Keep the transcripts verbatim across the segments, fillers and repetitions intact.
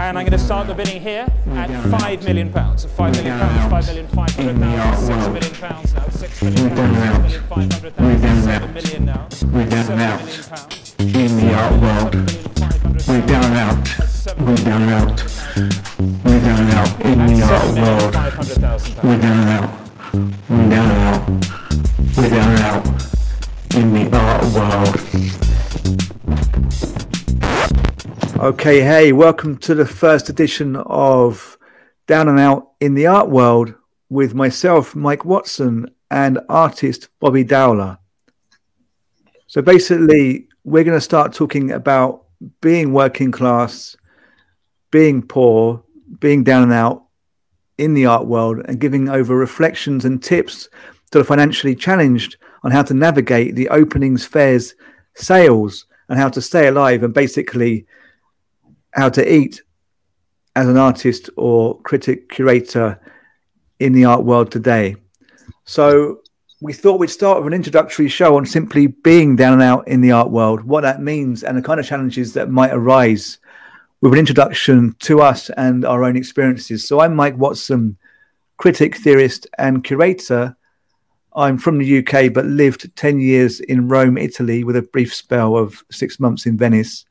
And I'm going to start the bidding here at five million pounds. five million pounds, five million five hundred thousand, six million pounds now, six million pounds, six million five hundred thousand, seven million now, seven million pounds. In the art world, we're down and out, we're down and out, we're down and out. In the art world, we're down and out, we're down and out, we're down and out. In the art world. Okay, hey, welcome to the first edition of Down and Out in the Art World with myself, Mike Watson, and artist Bobby Dowler. So basically, we're going to start talking about being working class, being poor, being down and out in the art world, and giving over reflections and tips to the financially challenged on how to navigate the openings, fairs, sales, and how to stay alive, and basically how to eat as an artist or critic, curator in the art world today. So we thought we'd start with an introductory show on simply being down and out in the art world, what that means, and the kind of challenges that might arise, with an introduction to us and our own experiences. So I'm Mike Watson, critic, theorist, and curator. I'm from the U K, but lived ten years in Rome, Italy, with a brief spell of six months in Venice.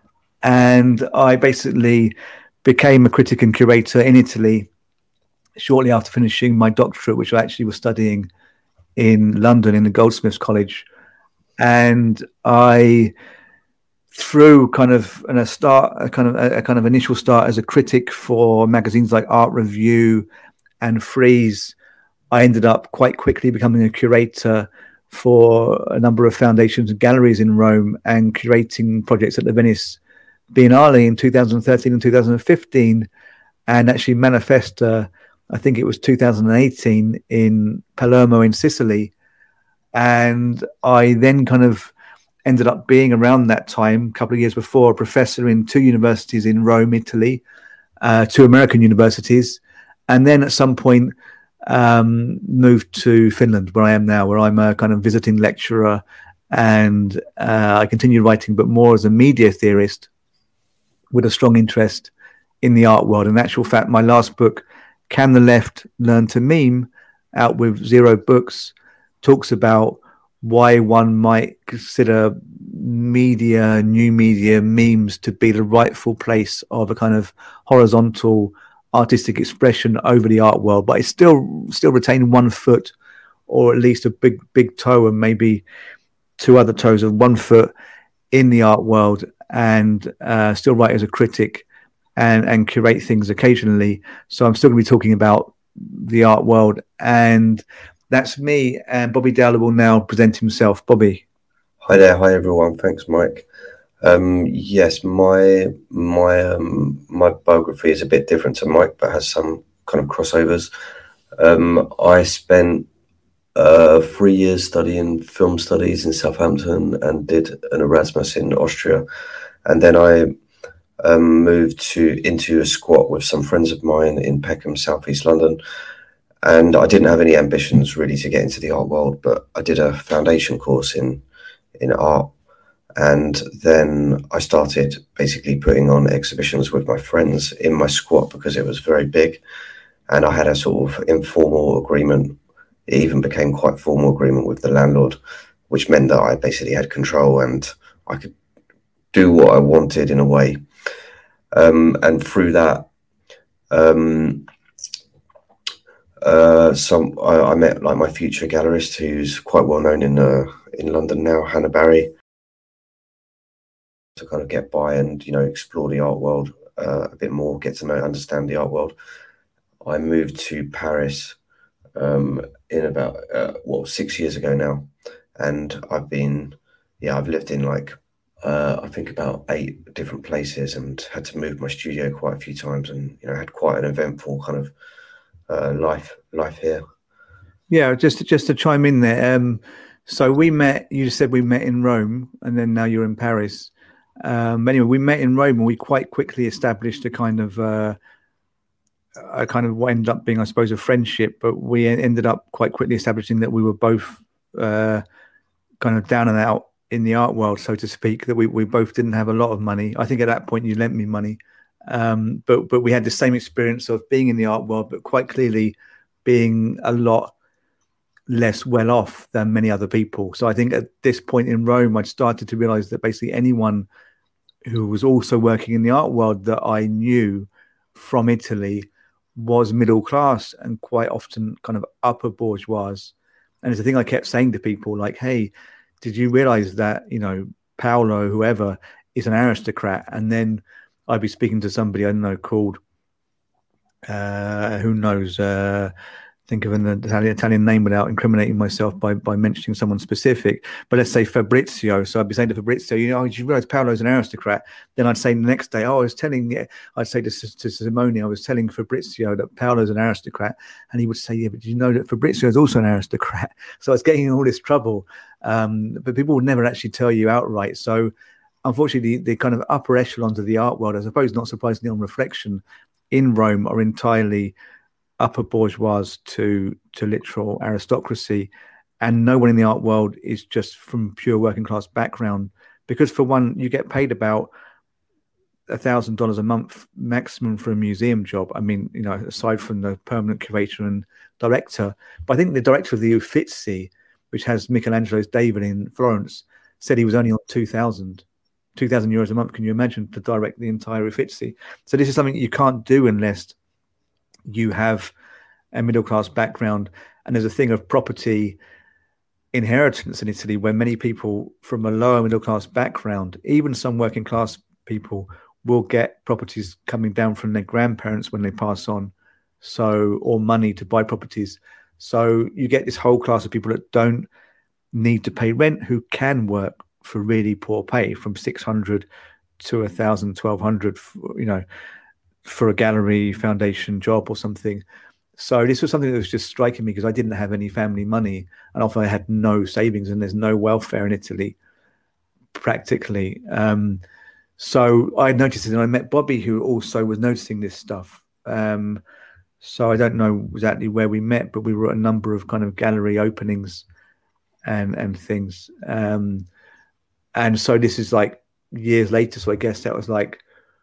And I basically became a critic and curator in Italy shortly after finishing my doctorate, which I actually was studying in London in the Goldsmiths College. And I, through kind of an, a start, a kind of a, a kind of initial start as a critic for magazines like Art Review and Frieze, I ended up quite quickly becoming a curator for a number of foundations and galleries in Rome, and curating projects at the Venice Biennale in two thousand thirteen and two thousand fifteen, and actually Manifesta, I think it was two thousand eighteen, in Palermo in Sicily. And I then kind of ended up being, around that time, a couple of years before, a professor in two universities in Rome, Italy, uh, two American universities, and then at some point um, moved to Finland, where I am now, where I'm a kind of visiting lecturer, and uh, I continue writing, but more as a media theorist with a strong interest in the art world. In actual fact, my last book, Can the Left Learn to Meme, out with Zero Books, talks about why one might consider media, new media, memes to be the rightful place of a kind of horizontal artistic expression over the art world, but it's still still retain one foot, or at least a big big toe, and maybe two other toes of one foot in the art world, and uh, still write as a critic and and curate things occasionally. So I'm still going to be talking about the art world, and that's me. And Bobby Dowler will now present himself. Bobby. Hi there. Hi everyone. Thanks, Mike. Um, yes, my my um, my biography is a bit different to Mike, but has some kind of crossovers. Um, I spent uh, three years studying film studies in Southampton and did an Erasmus in Austria, and then I um, moved to into a squat with some friends of mine in Peckham, southeast London. And I didn't have any ambitions really to get into the art world, but I did a foundation course in in art. And then I started basically putting on exhibitions with my friends in my squat because it was very big. And I had a sort of informal agreement. It even became quite formal agreement with the landlord, which meant that I basically had control and I could do what I wanted in a way. Um, and through that, um, uh, some I, I met like my future gallerist, who's quite well known in uh, in London now, Hannah Barry, to kind of get by and, you know, explore the art world uh, a bit more, get to know, understand the art world. I moved to Paris um, in about, uh, well, six years ago now. And I've been, yeah, I've lived in like, uh, I think about eight different places, and had to move my studio quite a few times, and, you know, had quite an eventful kind of uh, life life here. Yeah, just to, just to chime in there. Um, so we met, you said we met in Rome, and then now you're in Paris. Um, anyway, we met in Rome, and we quite quickly established a kind of, uh, a kind of what ended up being, I suppose, a friendship. But we ended up quite quickly establishing that we were both uh, kind of down and out in the art world, so to speak. That we we both didn't have a lot of money. I think at that point you lent me money, Um, but but we had the same experience of being in the art world, but quite clearly being a lot less well off than many other people. So I think at this point in Rome, I'd started to realize that basically anyone who was also working in the art world that I knew from Italy was middle class and quite often kind of upper bourgeois. And it's a thing I kept saying to people like, hey, did you realize that, you know, Paolo, whoever, is an aristocrat? And then I'd be speaking to somebody I don't know called, uh, who knows, uh, think of an Italian, Italian name without incriminating myself by, by mentioning someone specific. But let's say Fabrizio. So I'd be saying to Fabrizio, you know, oh, did you realize Paolo's an aristocrat? Then I'd say the next day, oh, I was telling, I'd say to, to Simone, I was telling Fabrizio that Paolo's an aristocrat. And he would say, yeah, but did you know that Fabrizio is also an aristocrat? So I was getting in all this trouble. Um, but people would never actually tell you outright. So unfortunately, the, the kind of upper echelons of the art world, I suppose, not surprisingly on reflection, in Rome are entirely upper bourgeois to to literal aristocracy, and no one in the art world is just from pure working class background, because for one, you get paid about a thousand dollars a month maximum for a museum job. I mean, you know, aside from the permanent curator and director, but I think the director of the Uffizi, which has Michelangelo's David in Florence, said he was only on two thousand euros a month. Can you imagine, to direct the entire Uffizi? So this is something you can't do unless you have a middle-class background. And there's a thing of property inheritance in Italy where many people from a lower middle-class background, even some working-class people, will get properties coming down from their grandparents when they pass on, so, or money to buy properties. So you get this whole class of people that don't need to pay rent, who can work for really poor pay, from six hundred to a thousand, twelve hundred, you know, for a gallery foundation job or something. So this was something that was just striking me, because I didn't have any family money, and often I had no savings, and there's no welfare in Italy practically. Um, so I noticed it, and I met Bobby, who also was noticing this stuff. Um, so I don't know exactly where we met, but we were at a number of kind of gallery openings and and things. Um, and so this is like years later. So I guess that was like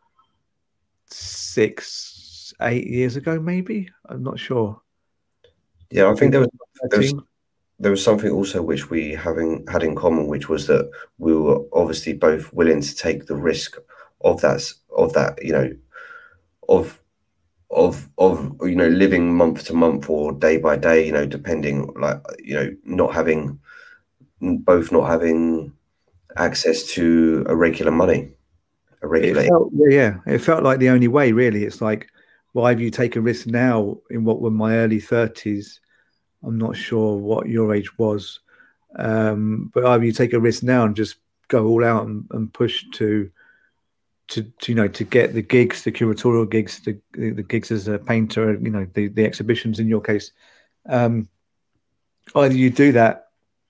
six, eight years ago, maybe. I'm not sure. Yeah, I think there was, there was there was something also which we having had in common, which was that we were obviously both willing to take the risk of that of that, you know, of of of you know, living month to month or day by day, you know, depending, like, you know, not having both not having access to a regular money. It felt, yeah, it felt like the only way, really. It's like, why have you take a risk now in what were my early thirties? I'm not sure what your age was, um, but either you take a risk now and just go all out and, and push to, to, to, you know, to get the gigs, the curatorial gigs, the, the gigs as a painter, you know, the, the exhibitions in your case. Um, either you do that,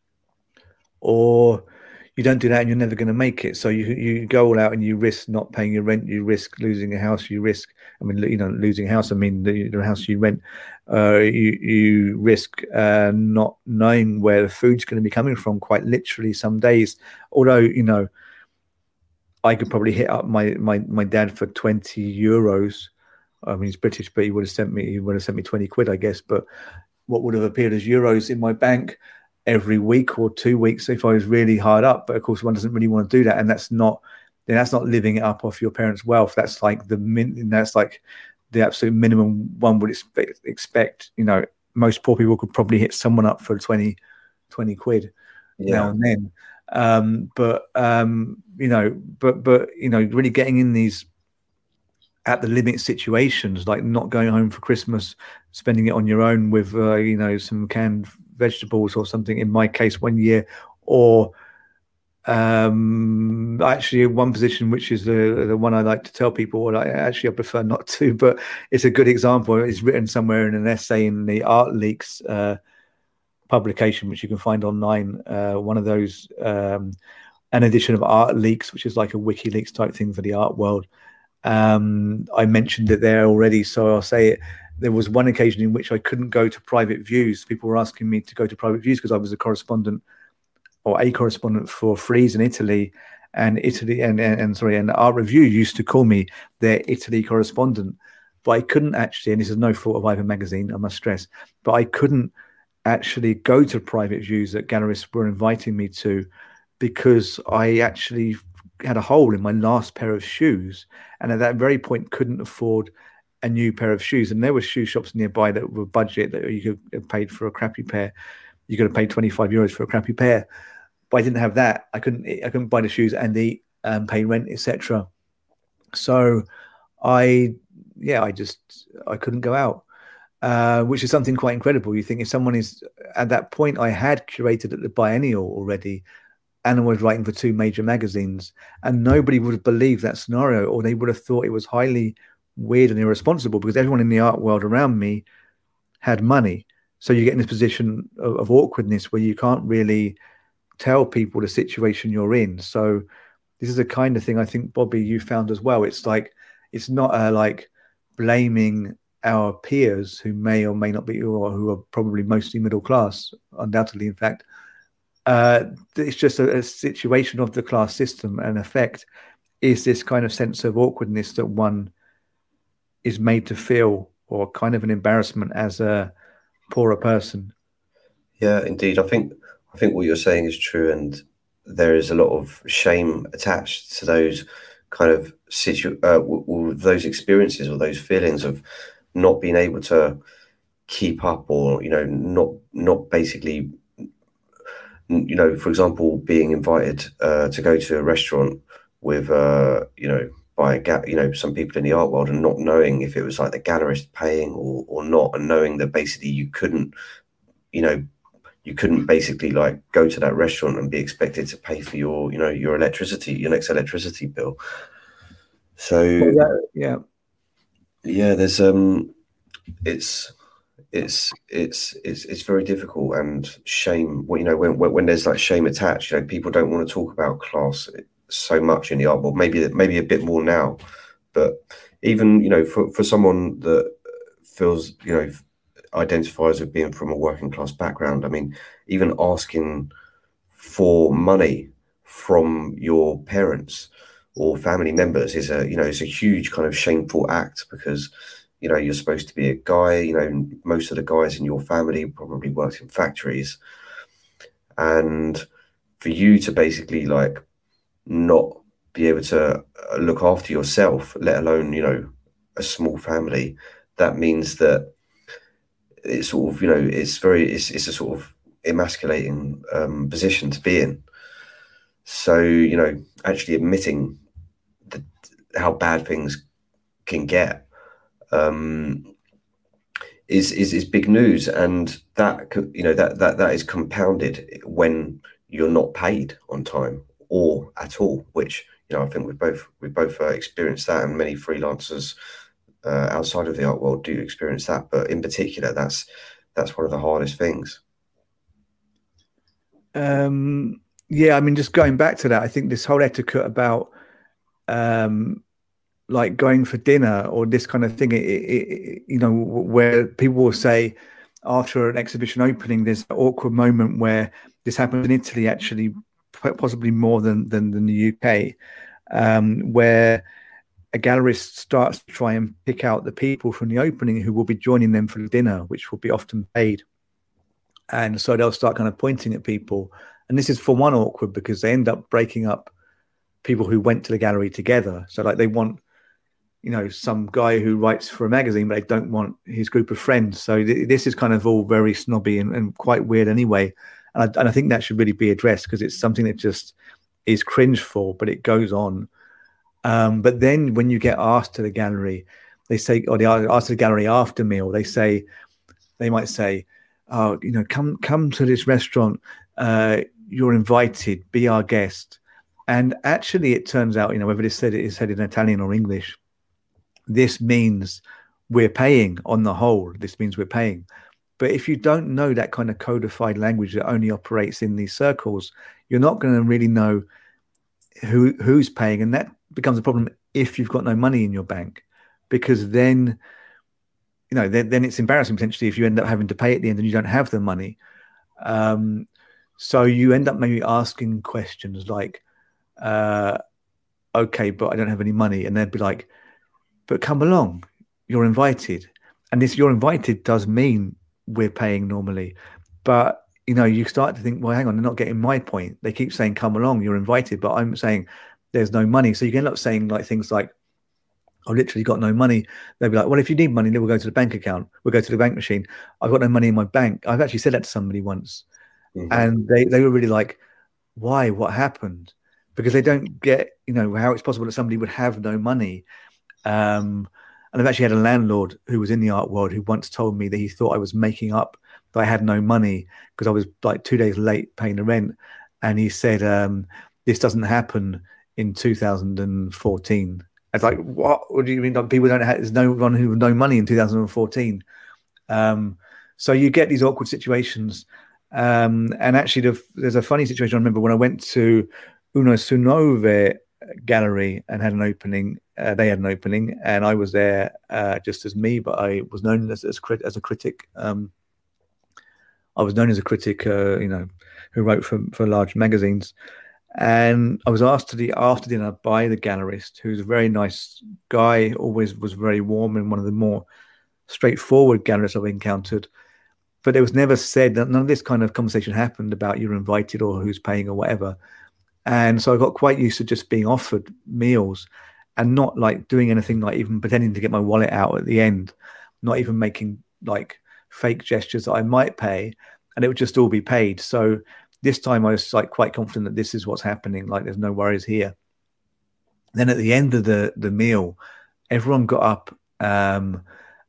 or you don't do that and you're never going to make it. So you you go all out and you risk not paying your rent, you risk losing a house, you risk, I mean, you know, losing a house, I mean, the, the house you rent, uh, you, you risk uh, not knowing where the food's going to be coming from, quite literally some days. Although, you know, I could probably hit up my, my, my dad for twenty euros. I mean, he's British, but he would have sent me, he would have sent me twenty quid, I guess. But what would have appeared as euros in my bank every week or two weeks if I was really hard up. But of course, one doesn't really want to do that, and that's not then that's not living it up off your parents' wealth. That's like the min that's like the absolute minimum one would expect. expect. You know, most poor people could probably hit someone up for twenty, twenty quid yeah. now and then. Um, but um, you know, but but you know, really getting in these at the limit situations, like not going home for Christmas, spending it on your own with uh, you know, some canned vegetables or something, in my case one year, or um actually one position which is the the one I like to tell people, or I actually I prefer not to, but it's a good example. It's written somewhere in an essay in the Art Leaks uh publication, which you can find online, uh one of those, um an edition of Art Leaks, which is like a WikiLeaks type thing for the art world. um I mentioned it there already, so I'll say it. There was one occasion in which I couldn't go to private views. People were asking me to go to private views because I was a correspondent or a correspondent for Frieze in Italy. and Italy and, and, and sorry, and Art Review used to call me their Italy correspondent, but I couldn't actually, and this is no fault of either magazine, I must stress, but I couldn't actually go to private views that gallerists were inviting me to because I actually had a hole in my last pair of shoes, and at that very point couldn't afford a new pair of shoes. And there were shoe shops nearby that were budget, that you could have paid for a crappy pair. You could have paid twenty-five euros for a crappy pair, but I didn't have that. I couldn't I couldn't buy the shoes and eat and pay rent, et cetera. So I yeah I just I couldn't go out, uh, which is something quite incredible. You think if someone is at that point, I had curated at the biennial already, and I was writing for two major magazines, and nobody would have believed that scenario, or they would have thought it was highly weird and irresponsible because everyone in the art world around me had money. So you get in this position of, of awkwardness where you can't really tell people the situation you're in. So this is a kind of thing I think, Bobby, you found as well. It's like, it's not a, like blaming our peers who may or may not be, or who are probably mostly middle class, undoubtedly, in fact. Uh, it's just a, a situation of the class system, and effect is this kind of sense of awkwardness that one is made to feel, or kind of an embarrassment as a poorer person. Yeah, indeed. I think I think what you're saying is true, and there is a lot of shame attached to those kind of situ uh, w w those experiences or those feelings of not being able to keep up, or you know, not not basically, you know, for example, being invited uh, to go to a restaurant with uh, you know, by a ga you know, some people in the art world, and not knowing if it was like the gallerist paying or or not, and knowing that basically you couldn't, you know, you couldn't basically like go to that restaurant and be expected to pay for your, you know, your electricity, your next electricity bill. So yeah, yeah, yeah, there's um, it's it's it's it's it's very difficult, and shame. Well, you know, when when there's like shame attached, you know, people don't want to talk about class so much in the art world. Maybe maybe a bit more now, but even, you know, for for someone that feels, you know, identifies with being from a working class background, I mean, even asking for money from your parents or family members is a, you know, it's a huge kind of shameful act, because, you know, you're supposed to be a guy, you know, most of the guys in your family probably worked in factories, and for you to basically like not be able to look after yourself, let alone, you know, a small family, that means that it's sort of, you know, it's very, it's, it's a sort of emasculating um, position to be in. So, you know, actually admitting the, how bad things can get um, is, is, is big news. And that, you know, that, that, that is compounded when you're not paid on time or at all, which, you know, I think we both, we both uh, experienced that, and many freelancers uh, outside of the art world do experience that. But in particular, that's, that's one of the hardest things. Um, yeah, I mean, just going back to that, I think this whole etiquette about um, like going for dinner or this kind of thing, it, it, you know, where people will say after an exhibition opening, there's an awkward moment where this happens in Italy, actually, possibly more than, than, than the U K, um, where a gallerist starts to try and pick out the people from the opening who will be joining them for the dinner, which will be often paid. And so they'll start kind of pointing at people. And this is, for one, awkward because they end up breaking up people who went to the gallery together. So like they want, you know, some guy who writes for a magazine, but they don't want his group of friends. So th this is kind of all very snobby and, and quite weird anyway. And I, and I think that should really be addressed, because it's something that just is cringeful, but it goes on. Um, but then when you get asked to the gallery, they say, or they are asked to the gallery after meal, they say, they might say, oh, you know, come come to this restaurant. Uh, you're invited. Be our guest. And actually, it turns out, you know, whether it's said it is said in Italian or English, this means we're paying on the whole. This means we're paying. But if you don't know that kind of codified language that only operates in these circles, you're not going to really know who who's paying, and that becomes a problem if you've got no money in your bank, because then, you know, then, then it's embarrassing potentially if you end up having to pay at the end and you don't have the money. Um, so you end up maybe asking questions like, uh, okay, but I don't have any money. And they'd be like, but come along, you're invited. And this you're invited does mean we're paying normally. But, you know, you start to think, well, hang on, they're not getting my point. They keep saying, come along, you're invited. But I'm saying there's no money. So you end up saying like things like, I've literally got no money. They'll be like, well, if you need money, then we'll go to the bank account. We'll go to the bank machine. I've got no money in my bank. I've actually said that to somebody once. Mm-hmm. And they, they were really like, why? What happened? Because they don't get, you know, how it's possible that somebody would have no money. Um, and I've actually had a landlord who was in the art world who once told me that he thought I was making up that I had no money because I was like two days late paying the rent. And he said, um, this doesn't happen in two thousand fourteen. It's like, what? What do you mean? Like, people don't have, there's no one who had no money in two thousand fourteen. Um, so you get these awkward situations. Um, and actually, the, there's a funny situation. I remember when I went to Uno Sunove Gallery and had an opening. Uh, they had an opening, and I was there uh, just as me, but I was known as as, crit- as a critic. Um, I was known as a critic, uh, you know, who wrote for for large magazines. And I was asked to the after dinner by the gallerist, who's a very nice guy, always was very warm and one of the more straightforward gallerists I've encountered. But it was never said that none of this kind of conversation happened about you're invited or who's paying or whatever. And so I got quite used to just being offered meals and not like doing anything, like even pretending to get my wallet out at the end, not even making like fake gestures that I might pay, and it would just all be paid. So this time I was like quite confident that this is what's happening. Like there's no worries here. Then at the end of the, the meal, everyone got up um,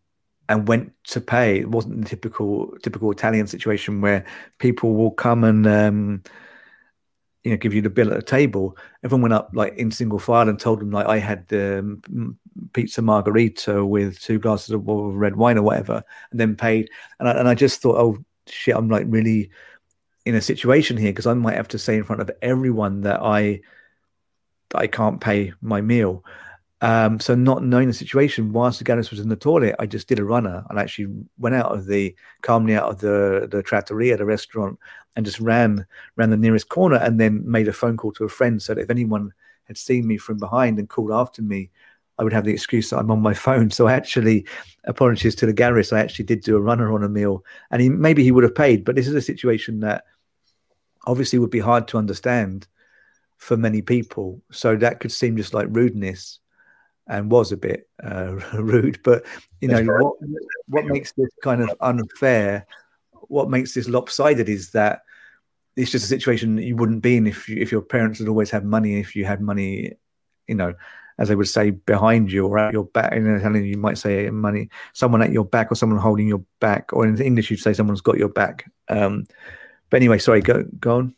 and went to pay. It wasn't the typical typical Italian situation where people will come and um, you know give you the bill at a table. Everyone went up like in single file and told them like I had the um, pizza margarita with two glasses of red wine or whatever, and then paid. And I, and I just thought, oh shit, I'm like really in a situation here because I might have to say in front of everyone that I that I can't pay my meal. Um, so not knowing the situation, whilst the gallerist was in the toilet, I just did a runner and actually went out of the calmly out of the the trattoria, the restaurant, and just ran ran the nearest corner and then made a phone call to a friend so that if anyone had seen me from behind and called after me, I would have the excuse that I'm on my phone. So I actually, apologies to the gallerist, I actually did do a runner on a meal, and he maybe he would have paid, but this is a situation that obviously would be hard to understand for many people. So that could seem just like rudeness, and was a bit uh, rude. But you know what, what makes this kind of unfair, what makes this lopsided is that it's just a situation that you wouldn't be in if you, if your parents had always had money, if you had money, you know, as they would say, behind you or at your back. In Italian, you might say money, someone at your back or someone holding your back, or in English, you'd say someone's got your back. Um, but anyway, sorry, go go on.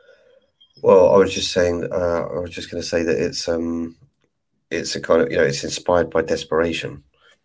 Well, I was just saying, uh, I was just going to say that it's um, it's a kind of, you know, it's inspired by desperation,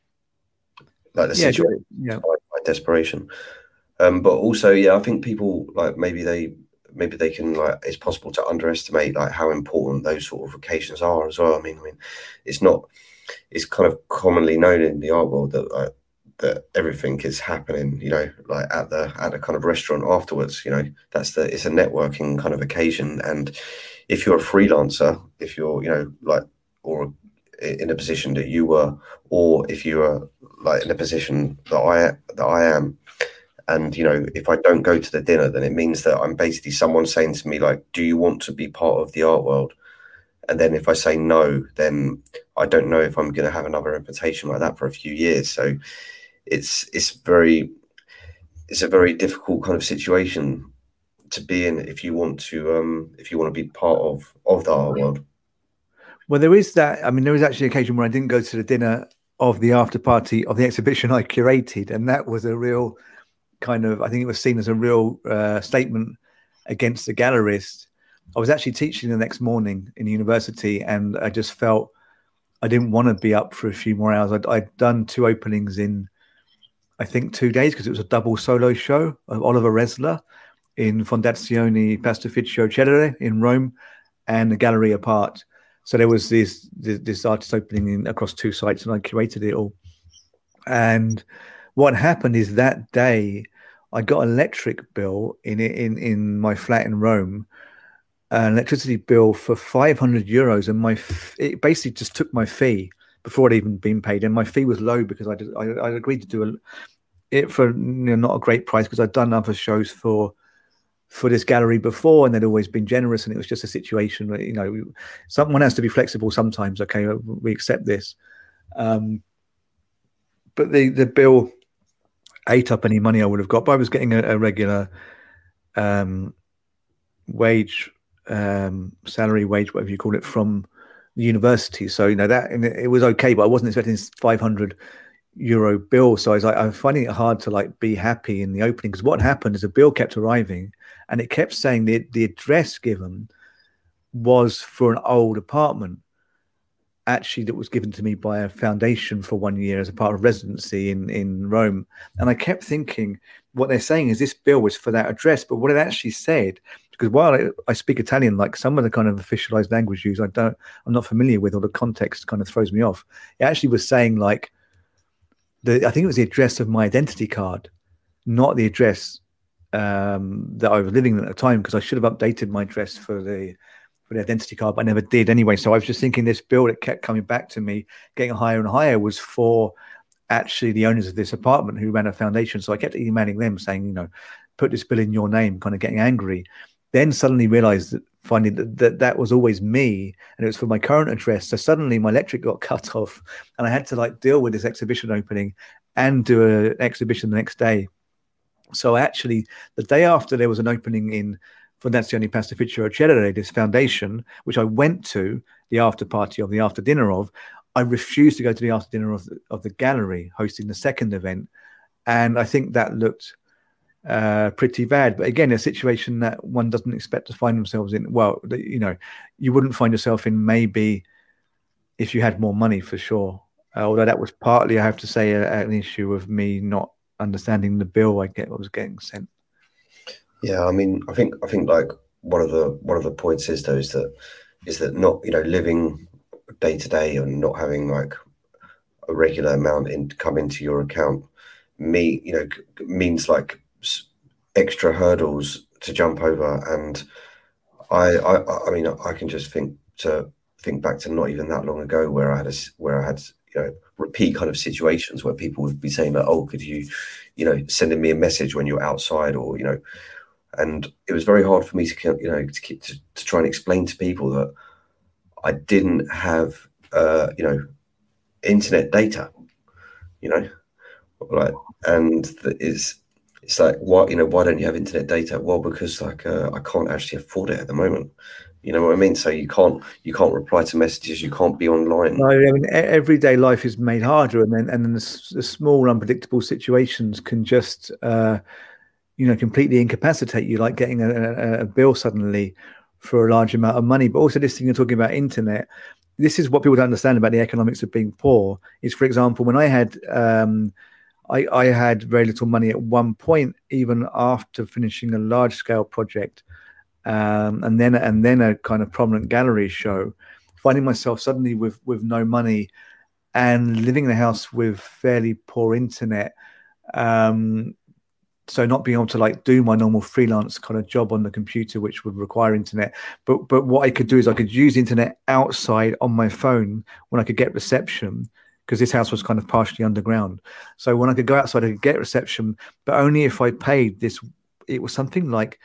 like the yeah, situation yeah. inspired by desperation. Um, but also, yeah, I think people like maybe they maybe they can like it's possible to underestimate like how important those sort of occasions are as well. I mean, I mean, it's not it's kind of commonly known in the art world that like, that everything is happening, you know, like at the at a kind of restaurant afterwards. You know, that's the it's a networking kind of occasion. And if you're a freelancer, if you're, you know, like or in a position that you were, or if you are like in a position that I that I am. And, you know, if I don't go to the dinner, then it means that I'm basically someone saying to me, like, do you want to be part of the art world? And then if I say no, then I don't know if I'm going to have another invitation like that for a few years. So it's it's very it's a very difficult kind of situation to be in if you want to um, if you want to be part of, of the art world. Well, there is that. I mean, there was actually an occasion where I didn't go to the dinner of the after party of the exhibition I curated. And that was a real kind of, I think it was seen as a real uh, statement against the gallerist. I was actually teaching the next morning in university, and I just felt I didn't want to be up for a few more hours. I'd, I'd done two openings in, I think, two days because it was a double solo show of Oliver Resler in Fondazione Pastorificio Cedere in Rome and the Gallery Apart. So there was this this, this artist opening in, across two sites, and I curated it all. And what happened is that day I got an electric bill in in in my flat in Rome an electricity bill for five hundred euros, and my f- it basically just took my fee before it even been paid, and my fee was low because I did, I, I agreed to do a, it for, you know, not a great price, because I'd done other shows for for this gallery before, and they'd always been generous, and it was just a situation where, you know, someone has to be flexible sometimes. Okay, we accept this. Um, but the the bill ate up any money I would have got, but I was getting a, a regular um, wage, um, salary, wage, whatever you call it, from the university. So, you know, that, and it, it was okay, but I wasn't expecting this five hundred euro bill. So I was like, I'm finding it hard to like be happy in the opening, because what happened is a bill kept arriving, and it kept saying the the address given was for an old apartment, actually, that was given to me by a foundation for one year as a part of residency in, in Rome. And I kept thinking, what they're saying is this bill was for that address. But what it actually said, because while I, I speak Italian, like some of the kind of officialized language used, I don't, I'm not familiar with, or the context kind of throws me off. It actually was saying like, the I think it was the address of my identity card, not the address um, that I was living at the time, because I should have updated my address for the for the identity card, but I never did anyway. So I was just thinking this bill that kept coming back to me, getting higher and higher, was for actually the owners of this apartment who ran a foundation. So I kept emailing them saying, you know, put this bill in your name, kind of getting angry. Then suddenly realized that finding that, that that was always me, and it was for my current address. So suddenly my electric got cut off, and I had to like deal with this exhibition opening and do an exhibition the next day. So actually the day after there was an opening in Fondazione Pastorificio Cellere, this foundation, which I went to the after party of, the after dinner of, I refused to go to the after dinner of the, of the gallery hosting the second event. And I think that looked uh, pretty bad. But again, a situation that one doesn't expect to find themselves in. Well, you know, you wouldn't find yourself in maybe if you had more money, for sure. Uh, although that was partly, I have to say, a, an issue of me not understanding the bill I get, I was getting sent. Yeah, I mean, I think I think like one of the one of the points is though is that is that not, you know, living day to day and not having like a regular amount in come into your account, me you know means like extra hurdles to jump over. And I I I mean I can just think to think back to not even that long ago where I had a where I had you know repeat kind of situations where people would be saying that, oh, could you you know sending me a message when you're outside, or you know. And it was very hard for me to, you know, to, keep, to, to try and explain to people that I didn't have, uh, you know, internet data, you know, like, and that is, it's like, why, you know, why don't you have internet data? Well, because like uh, I can't actually afford it at the moment. You know what I mean? So you can't, you can't reply to messages. You can't be online. No, I mean, everyday life is made harder, and then and then the, the small, unpredictable situations can just. Uh, you know, completely incapacitate you, like getting a, a, a bill suddenly for a large amount of money. But also this thing you're talking about, internet, this is what people don't understand about the economics of being poor, is, for example, when I had, um, I, I had very little money at one point, even after finishing a large scale project, um, and then and then a kind of prominent gallery show, finding myself suddenly with, with no money and living in a house with fairly poor internet, um, so not being able to like do my normal freelance kind of job on the computer, which would require internet. But but what I could do is I could use internet outside on my phone when I could get reception, because this house was kind of partially underground. So when I could go outside, I could get reception, but only if I paid this. It was something like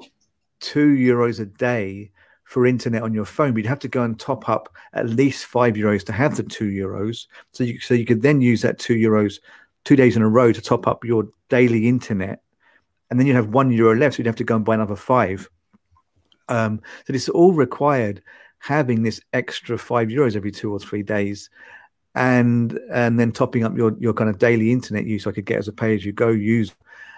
two euros a day for internet on your phone. But you'd have to go and top up at least five euros to have the two euros. So you so you could then use that two euros two days in a row to top up your daily internet, and then you have one euro left, so you'd have to go and buy another five. Um, so this all required having this extra five euros every two or three days, and and then topping up your your kind of daily internet use. I could get as a pay as you go use.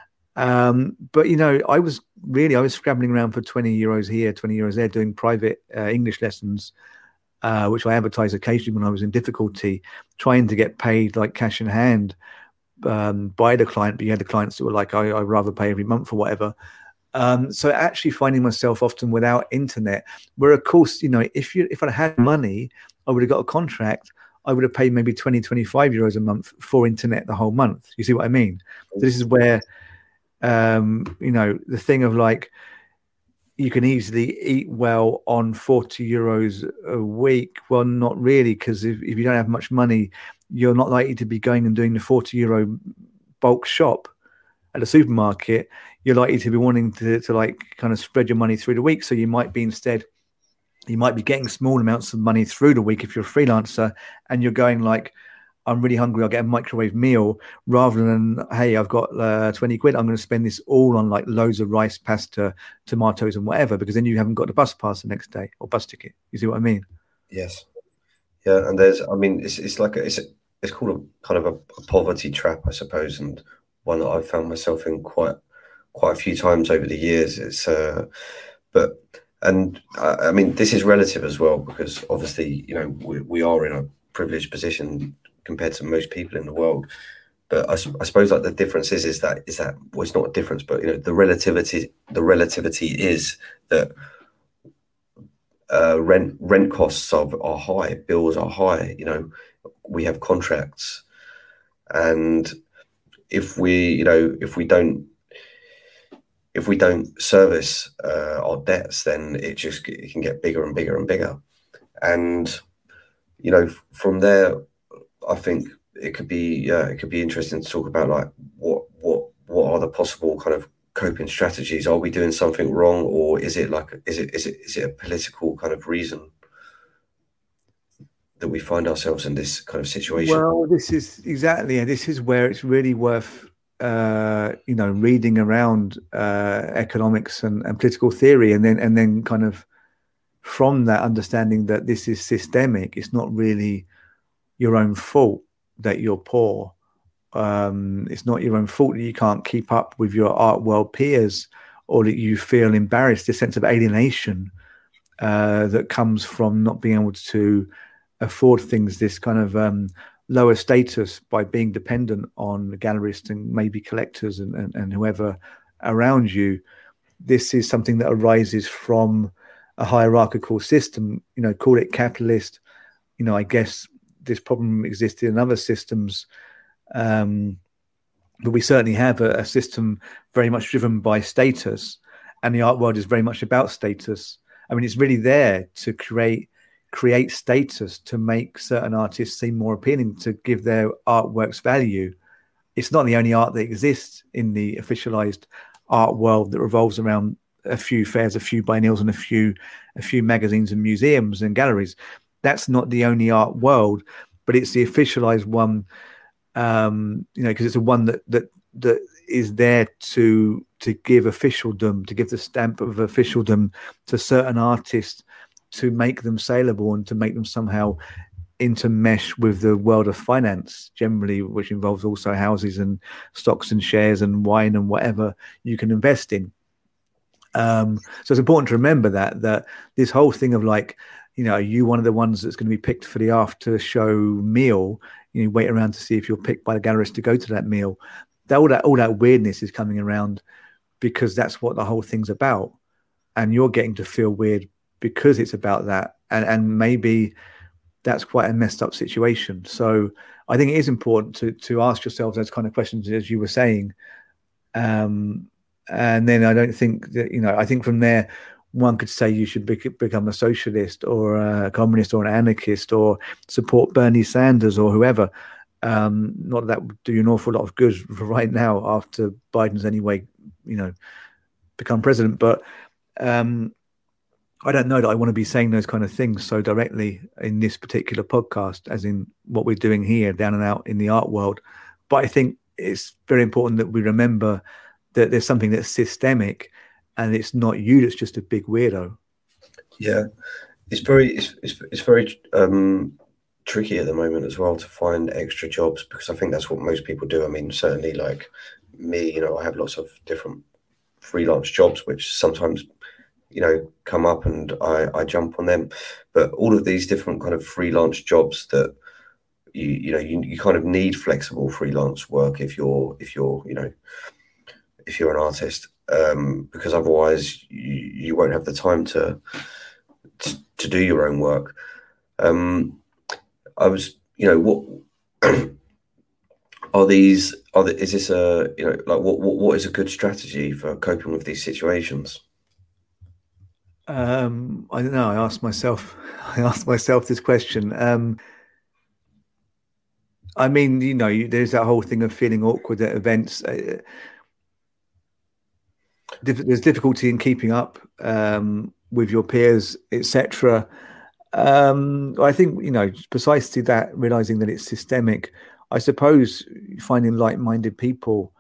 Um, but you know, I was really I was scrabbling around for twenty euros here, twenty euros there, doing private uh, English lessons, uh, which I advertised occasionally when I was in difficulty, trying to get paid like cash in hand. Um, by the client, but you had the clients that were like, I, I'd rather pay every month or whatever. Um, so actually finding myself often without internet, where of course, you know, if you if I had money, I would have got a contract, I would have paid maybe twenty, twenty-five euros a month for internet the whole month. You see what I mean? So this is where, um, you know, the thing of like, you can easily eat well on forty euros a week. Well, not really, because if, if you don't have much money, you're not likely to be going and doing the forty euro bulk shop at a supermarket. You're likely to be wanting to, to like kind of spread your money through the week. So you might be instead, you might be getting small amounts of money through the week if you're a freelancer, and you're going like, I'm really hungry, I'll get a microwave meal, rather than, hey, I've got uh, twenty quid, I'm going to spend this all on like loads of rice, pasta, tomatoes and whatever, because then you haven't got the bus pass the next day or bus ticket. You see what I mean? Yes. Yeah. And there's, I mean, it's it's like, a, it's, it's called a kind of a, a poverty trap, I suppose, and one that I've found myself in quite, quite a few times over the years. It's, uh, but, and uh, I mean, this is relative as well, because obviously, you know, we, we are in a privileged position compared to most people in the world. But I, I suppose like the difference is, is that, is that, well, it's not a difference, but, you know, the relativity, the relativity is that uh, rent, rent costs are, are high, bills are high, you know, we have contracts, and if we, you know, if we don't, if we don't service uh, our debts, then it just it can get bigger and bigger and bigger. And, you know, from there, I think it could be, yeah, it could be interesting to talk about like what, what, what are the possible kind of coping strategies? Are we doing something wrong, or is it like, is it, is it, is it a political kind of reason that we find ourselves in this kind of situation? Well, this is exactly, this is where it's really worth, uh, you know, reading around uh, economics and, and political theory, and then and then kind of from that understanding that this is systemic. It's not really your own fault that you're poor. Um, it's not your own fault that you can't keep up with your art world peers, or that you feel embarrassed. This sense of alienation uh, that comes from not being able to afford things, this kind of um, lower status by being dependent on gallerists and maybe collectors and, and, and whoever around you. This is something that arises from a hierarchical system, you know, call it capitalist. You know, I guess this problem existed in other systems, um, but we certainly have a, a system very much driven by status, and the art world is very much about status. I mean, it's really there to create create status, to make certain artists seem more appealing, to give their artworks value. It's not the only art that exists in the officialized art world that revolves around a few fairs, a few biennials, and a few a few magazines and museums and galleries. That's not the only art world, but it's the officialized one, um, you know, because it's the one that that that is there to to give officialdom, to give the stamp of officialdom to certain artists, to make them saleable and to make them somehow intermesh with the world of finance generally, which involves also houses and stocks and shares and wine and whatever you can invest in. Um, so it's important to remember that, that this whole thing of like, you know, are you one of the ones that's going to be picked for the after show meal? You know, wait around to see if you're picked by the gallerist to go to that meal. That, all that, all that weirdness is coming around because that's what the whole thing's about. And you're getting to feel weird because it's about that. And, and maybe that's quite a messed up situation. So I think it is important to, to ask yourselves those kind of questions, as you were saying. Um, and then I don't think that, you know, I think from there, one could say you should be, become a socialist or a communist or an anarchist or support Bernie Sanders or whoever. Um, not that that would do you an awful lot of good right now after Biden's anyway, you know, become president. But um, I don't know that I want to be saying those kind of things so directly in this particular podcast, as in what we're doing here, down and out in the art world. But I think it's very important that we remember that there's something that's systemic, and it's not you that's just a big weirdo. Yeah, it's very it's it's, it's very um, tricky at the moment as well to find extra jobs, because I think that's what most people do. I mean, certainly like me, you know, I have lots of different freelance jobs, which sometimes, you know, come up and I, I jump on them. But all of these different kind of freelance jobs that you you know you, you kind of need flexible freelance work if you're if you're you know if you're an artist, um, because otherwise you, you won't have the time to, to to do your own work. Um, I was, you know, what are these? Are the, is this a, you know, like what, what what is a good strategy for coping with these situations? Um, I don't know. I asked myself, I asked myself this question. Um, I mean, you know, you, there's that whole thing of feeling awkward at events. Uh, diff- there's difficulty in keeping up um, with your peers, et cetera. Um, I think, you know, precisely that, realizing that it's systemic. I suppose finding like-minded people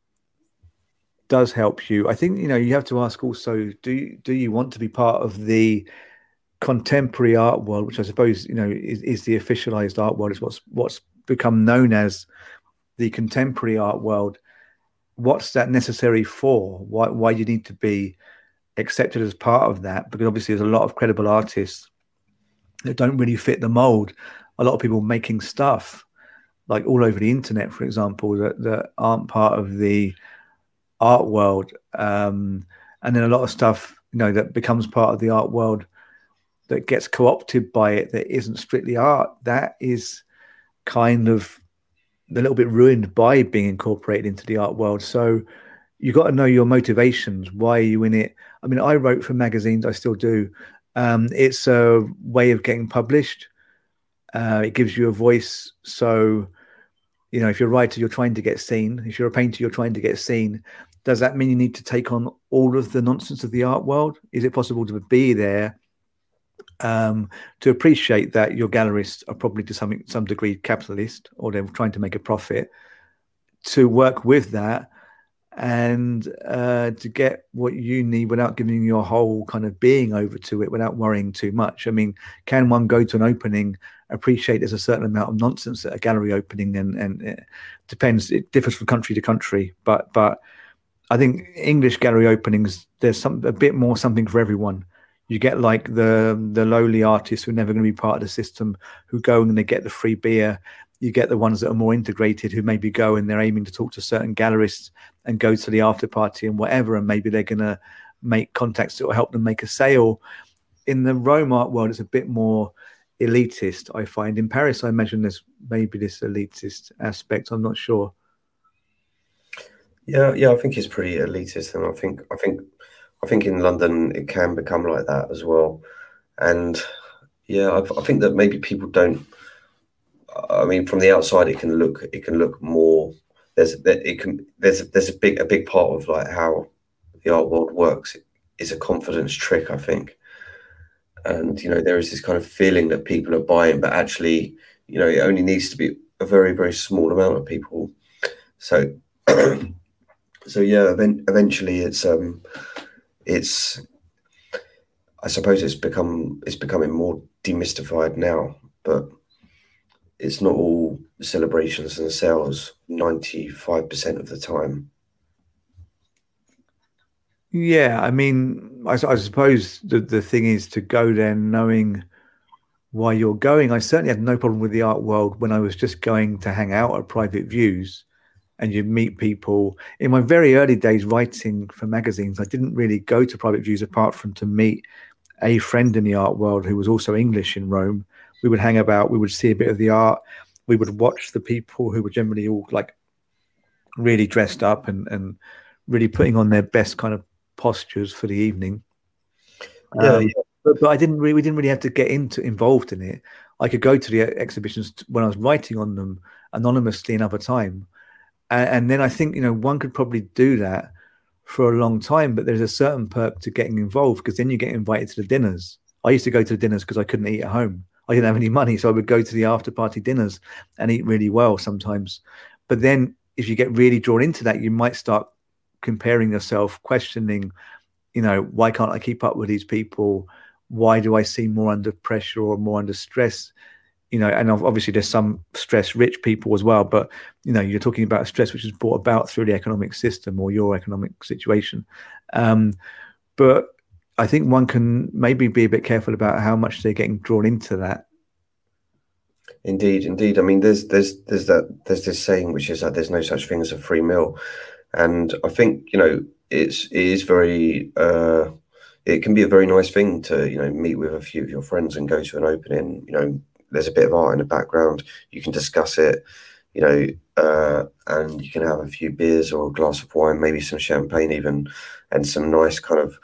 does help you. I think, you know, you have to ask also, do you, do you want to be part of the contemporary art world, which I suppose, you know, is, is the officialized art world, is what's what's become known as the contemporary art world. What's that necessary for? Why why you need to be accepted as part of that? Because obviously there's a lot of credible artists that don't really fit the mold. A lot of people making stuff like all over the internet, for example, that, that aren't part of the art world. Um, and then a lot of stuff, you know, that becomes part of the art world that gets co-opted by it, that isn't strictly art. That is kind of a little bit ruined by being incorporated into the art world. So you got to know your motivations. Why are you in it? I mean, I wrote for magazines. I still do. Um, it's a way of getting published. Uh, it gives you a voice. So, you know, if you're a writer, you're trying to get seen. If you're a painter, you're trying to get seen. Does that mean you need to take on all of the nonsense of the art world? Is it possible to be there, um, to appreciate that your gallerists are probably to some, some degree capitalist, or they're trying to make a profit, to work with that and uh, to get what you need without giving your whole kind of being over to it, without worrying too much? I mean, can one go to an opening, appreciate there's a certain amount of nonsense at a gallery opening, and, and it depends, it differs from country to country, but but I think English gallery openings, there's some a bit more something for everyone. You get like the the lowly artists who are never going to be part of the system, who go and they get the free beer. You get the ones that are more integrated, who maybe go and they're aiming to talk to certain gallerists and go to the after party and whatever, and maybe they're going to make contacts that will help them make a sale. In the Rome art world, it's a bit more elitist, I find. In Paris, I imagine there's maybe this elitist aspect. I'm not sure. Yeah, yeah, I think it's pretty elitist, and I think, I think, I think in London it can become like that as well. And yeah, I, I think that maybe people don't. I mean, from the outside, it can look, it can look more. There's, it can, there's, there's a big, a big part of like how the art world works is a confidence trick, I think. And you know, there is this kind of feeling that people are buying, but actually, you know, it only needs to be a very, very small amount of people. So. So yeah, eventually it's um, it's I suppose it's become it's becoming more demystified now, but it's not all celebrations and sales ninety-five percent of the time. Yeah, I mean, I, I suppose the the thing is to go there knowing why you're going. I certainly had no problem with the art world when I was just going to hang out at Private Views. And you meet people. In my very early days writing for magazines, I didn't really go to Private Views apart from to meet a friend in the art world who was also English in Rome. We would hang about, we would see a bit of the art, we would watch the people who were generally all like really dressed up and, and really putting on their best kind of postures for the evening. Yeah, um, yeah. But, but I didn't really, we didn't really have to get into involved in it. I could go to the exhibitions when I was writing on them anonymously another time. And then I think, you know, one could probably do that for a long time, but there's a certain perk to getting involved, because then you get invited to the dinners. I used to go to the dinners because I couldn't eat at home. I didn't have any money, so I would go to the after party dinners and eat really well sometimes. But then if you get really drawn into that, you might start comparing yourself, questioning, you know, why can't I keep up with these people? Why do I seem more under pressure or more under stress? You know, and obviously there's some stress-rich people as well, but, you know, you're talking about stress which is brought about through the economic system or your economic situation. Um, but I think one can maybe be a bit careful about how much they're getting drawn into that. Indeed, indeed. I mean, there's there's there's that there's this saying which is that there's no such thing as a free meal, and I think, you know, it's it is very uh, it can be a very nice thing to, you know, meet with a few of your friends and go to an opening. You know, there's a bit of art in the background. You can discuss it, you know, uh, and you can have a few beers or a glass of wine, maybe some champagne even, and some nice kind of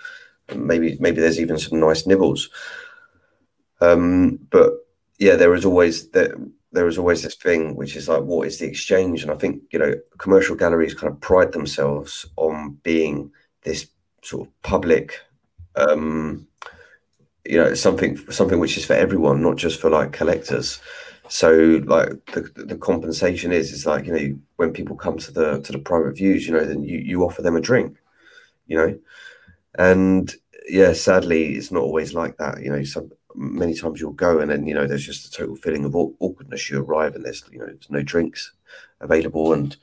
maybe maybe there's even some nice nibbles. Um, but yeah, there is always that there is always this thing which is like, what is the exchange? And I think, you know, commercial galleries kind of pride themselves on being this sort of public, um, you know, something something which is for everyone, not just for like collectors. So like the the compensation is is like, you know, when people come to the to the private views, you know, then you you offer them a drink, you know, and yeah, sadly, it's not always like that. You know, some many times you'll go and then, you know, there's just a total feeling of awkwardness. You arrive and there's, you know, there's no drinks available, and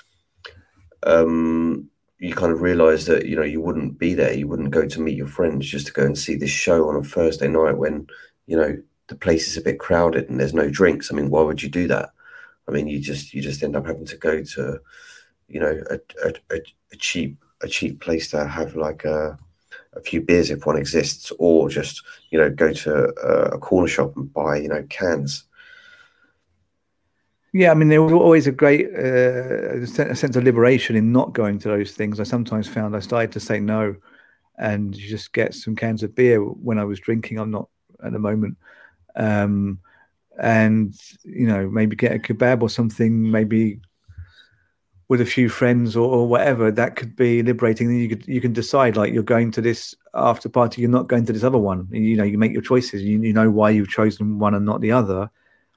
um, you kind of realise that, you know, you wouldn't be there. You wouldn't go to meet your friends just to go and see this show on a Thursday night when, you know, the place is a bit crowded and there's no drinks. I mean, why would you do that? I mean, you just you just end up having to go to, you know, a a, a, a cheap a cheap place to have like a a few beers if one exists, or just, you know, go to a, a corner shop and buy, you know, cans. Yeah, I mean, there was always a great uh, a sense of liberation in not going to those things. I sometimes found I started to say no, and you just get some cans of beer when I was drinking. I'm not at the moment. Um, and, you know, maybe get a kebab or something, maybe with a few friends or, or whatever. That could be liberating. Then you could you can decide, like, you're going to this after party, you're not going to this other one. You know, you make your choices. You, you know why you've chosen one and not the other.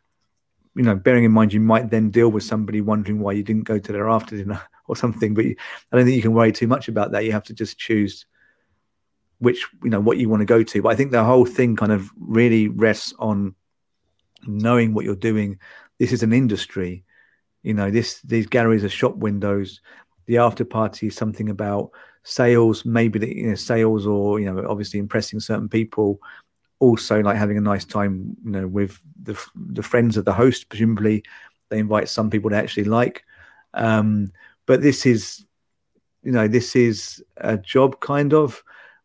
You know, bearing in mind you might then deal with somebody wondering why you didn't go to their after dinner or something. But you, I don't think you can worry too much about that. You have to just choose which, you know, what you want to go to. But I think the whole thing kind of really rests on knowing what you're doing. This is an industry. You know, this these galleries are shop windows. The after party is something about sales, maybe the, you know, sales, or, you know, obviously impressing certain people. Also, like having a nice time, you know, with the the friends of the host. Presumably, they invite some people they actually like. Um, but this is, you know, this is a job, kind of.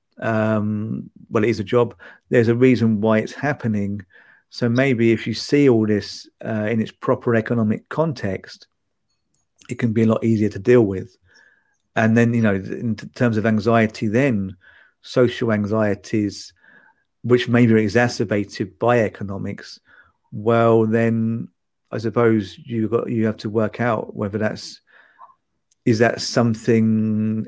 Um, well, it is a job. There's a reason why it's happening. So maybe if you see all this uh, in its proper economic context, it can be a lot easier to deal with. And then, you know, in terms of anxiety, then social anxieties, which maybe are exacerbated by economics, well, then I suppose you got you have to work out whether that's is that something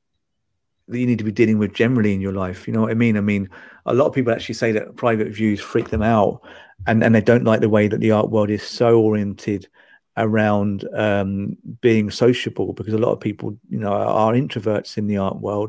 that you need to be dealing with generally in your life. You know what I mean? I mean, a lot of people actually say that private views freak them out, and, and they don't like the way that the art world is so oriented around um, being sociable, because a lot of people, you know, are, are introverts in the art world.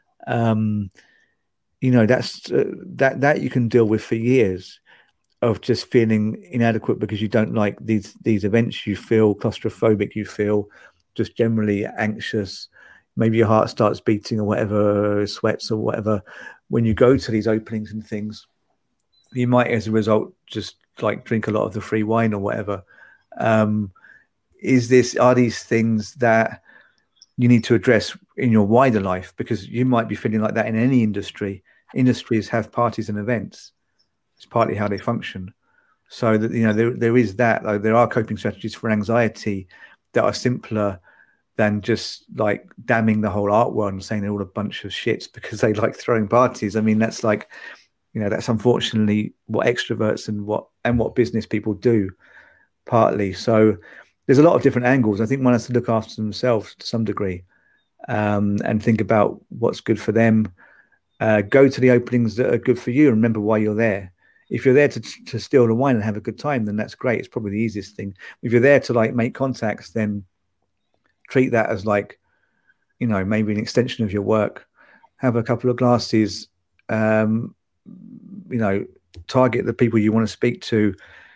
Um, you know, that's uh, that that you can deal with for years, of just feeling inadequate because you don't like these these events. You feel claustrophobic. You feel just generally anxious. Maybe your heart starts beating or whatever, sweats or whatever, when you go to these openings and things. You might, as a result, just like drink a lot of the free wine or whatever. Um, is this, are these things that you need to address in your wider life? Because you might be feeling like that in any industry. Industries have parties and events. It's partly how they function. So that, you know, there, there is that, like, there are coping strategies for anxiety that are simpler than just like damning the whole art world and saying they're all a bunch of shits because they like throwing parties. I mean, that's like, you know, that's unfortunately what extroverts and what and what business people do, partly. So there's a lot of different angles. I think one has to look after themselves to some degree, um, and think about what's good for them. Uh, go to the openings that are good for you. Remember why you're there. If you're there to to steal the wine and have a good time, then that's great. It's probably the easiest thing. If you're there to like make contacts, then treat that as like, you know, maybe an extension of your work. Have a couple of glasses, um, you know, target the people you want to speak to.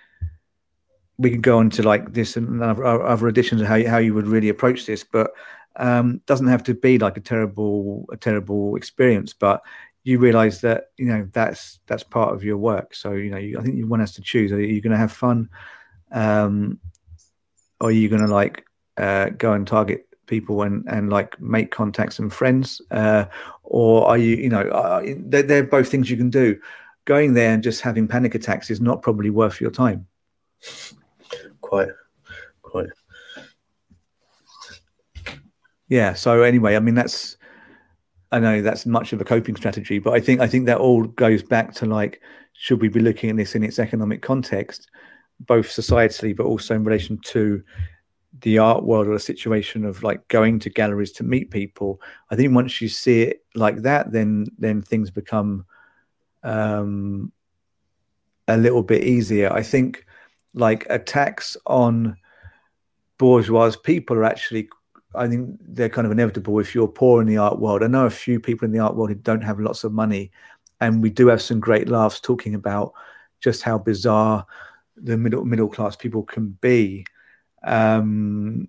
We can go on to like this and other, other additions of how you, how you would really approach this, but um, doesn't have to be like a terrible, a terrible experience, but you realize that, you know, that's, that's part of your work. So, you know, you, I think you want us to choose. Are you going to have fun? Um, or are you going to like, Uh, go and target people and and like make contacts and friends, uh, or are you, you know, uh, they're, they're both things you can do. Going there and just having panic attacks is not probably worth your time. Quite, quite. Yeah. So anyway, I mean, that's I know that's much of a coping strategy, but I think I think that all goes back to like, should we be looking at this in its economic context, both societally, but also in relation to the art world, or a situation of like going to galleries to meet people. I think once you see it like that, then then things become um, a little bit easier. I think like attacks on bourgeois people are actually, I think they're kind of inevitable if you're poor in the art world. I know a few people in the art world who don't have lots of money, and we do have some great laughs talking about just how bizarre the middle middle class people can be. Um,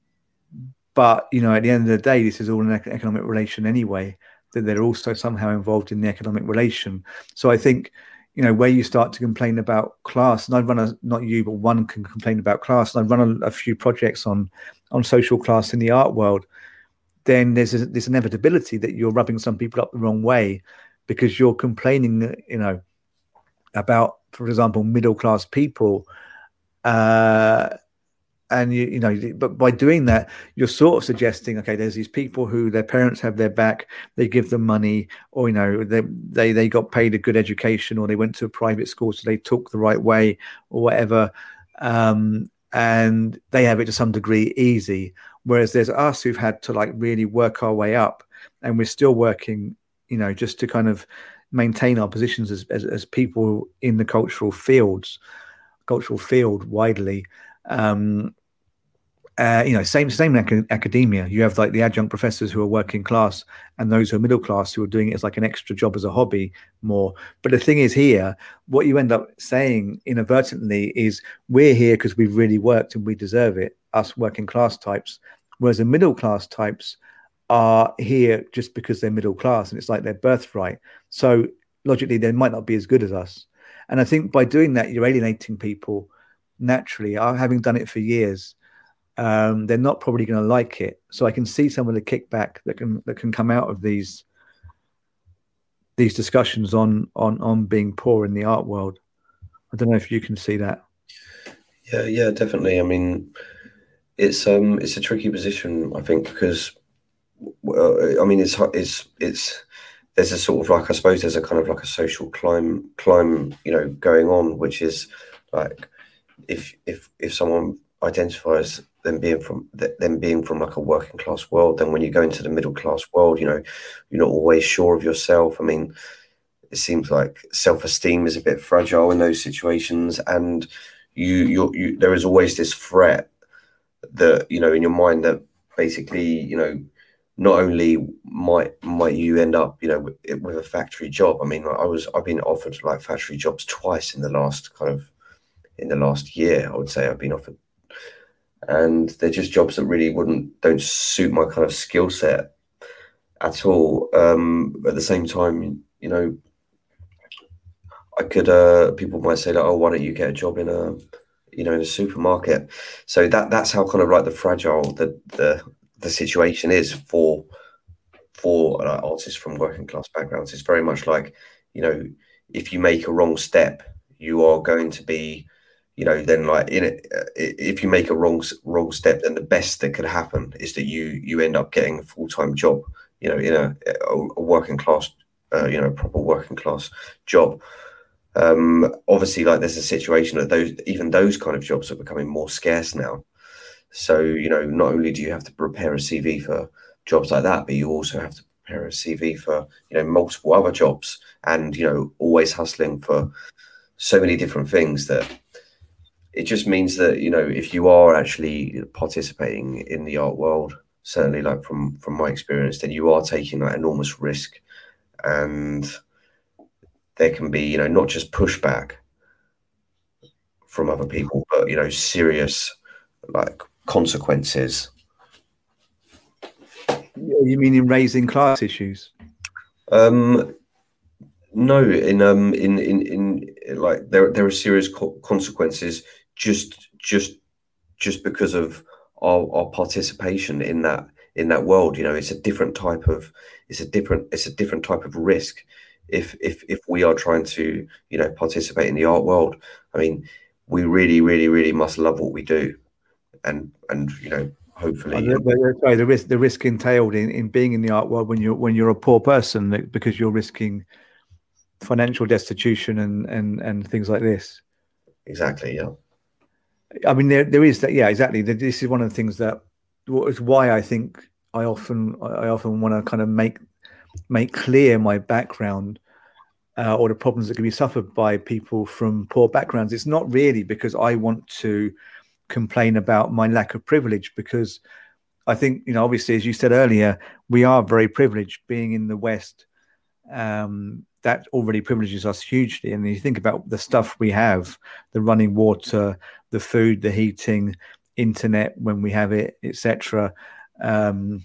but, you know, at the end of the day, this is all an economic relation anyway, that they're also somehow involved in the economic relation. So I think, you know, where you start to complain about class, and I'd run a, not you, but one can complain about class, and I'd run a, a few projects on, on social class in the art world, then there's a, this inevitability that you're rubbing some people up the wrong way because you're complaining, you know, about, for example, middle class people, uh, and you, you know, but by doing that, you're sort of suggesting, okay, there's these people who their parents have their back, they give them money, or you know, they they they got paid a good education, or they went to a private school, so they took the right way, or whatever, um, and they have it to some degree easy. Whereas there's us who've had to like really work our way up, and we're still working, you know, just to kind of maintain our positions as as, as people in the cultural fields, cultural field widely. Um, Uh, you know, same same in ac- academia. You have like the adjunct professors who are working class, and those who are middle class who are doing it as like an extra job, as a hobby more. But the thing is, here, what you end up saying inadvertently is we're here because we've really worked and we deserve it, us working class types. Whereas the middle class types are here just because they're middle class, and it's like their birthright. So logically, they might not be as good as us. And I think by doing that, you're alienating people naturally. I, having done it for years, Um, they're not probably going to like it. So I can see some of the kickback that can that can come out of these these discussions on on on being poor in the art world. I don't know if you can see that. Yeah, yeah, definitely. I mean, it's um it's a tricky position, I think, because well, I mean, it's it's it's there's a sort of like, I suppose there's a kind of like a social climb climb you know going on, which is like if if if someone identifies them being from them being from like a working class world, then when you go into the middle class world, you know, you're not always sure of yourself. I mean, it seems like self-esteem is a bit fragile in those situations, and you you you there is always this threat that, you know, in your mind, that basically, you know, not only might might you end up, you know, with, with a factory job. I mean, I was I've been offered like factory jobs twice in the last kind of in the last year. I would say I've been offered. And they're just jobs that really wouldn't don't suit my kind of skill set at all. Um, at the same time, you know, I could. Uh, people might say that, oh, why don't you get a job in a, you know, in a supermarket? So that that's how kind of like the fragile the the the situation is for for uh, artists from working class backgrounds. It's very much like, you know, if you make a wrong step, you are going to be, you know, then like in it, if you make a wrong wrong step, then the best that could happen is that you you end up getting a full time job, you know, in a, a working class, uh, you know, proper working class job. Um, obviously, like there's a situation that those even those kind of jobs are becoming more scarce now. So, you know, not only do you have to prepare a C V for jobs like that, but you also have to prepare a C V for, you know, multiple other jobs, and, you know, always hustling for so many different things that it just means that, you know, if you are actually participating in the art world, certainly like from, from my experience, then you are taking that enormous risk, and there can be, you know, not just pushback from other people, but, you know, serious like consequences. You mean in raising class issues? Um, no, in um, in in in like there there are serious co- consequences just just just because of our, our participation in that in that world. You know, it's a different type of it's a different it's a different type of risk. If if if we are trying to, you know, participate in the art world, I mean, we really really really must love what we do, and and you know, hopefully. The, the, sorry, the risk the risk entailed in, in being in the art world when you're when you're a poor person, because you're risking financial destitution and and and things like this. Exactly. Yeah. I mean, there there is that. Yeah, exactly. This is one of the things that is why I think I often I often want to kind of make make clear my background uh, or the problems that can be suffered by people from poor backgrounds. It's not really because I want to complain about my lack of privilege, because I think, you know, obviously, as you said earlier, we are very privileged being in the West. Um, that already privileges us hugely. And you think about the stuff we have, the running water, the food, the heating, internet when we have it, et cetera. Um,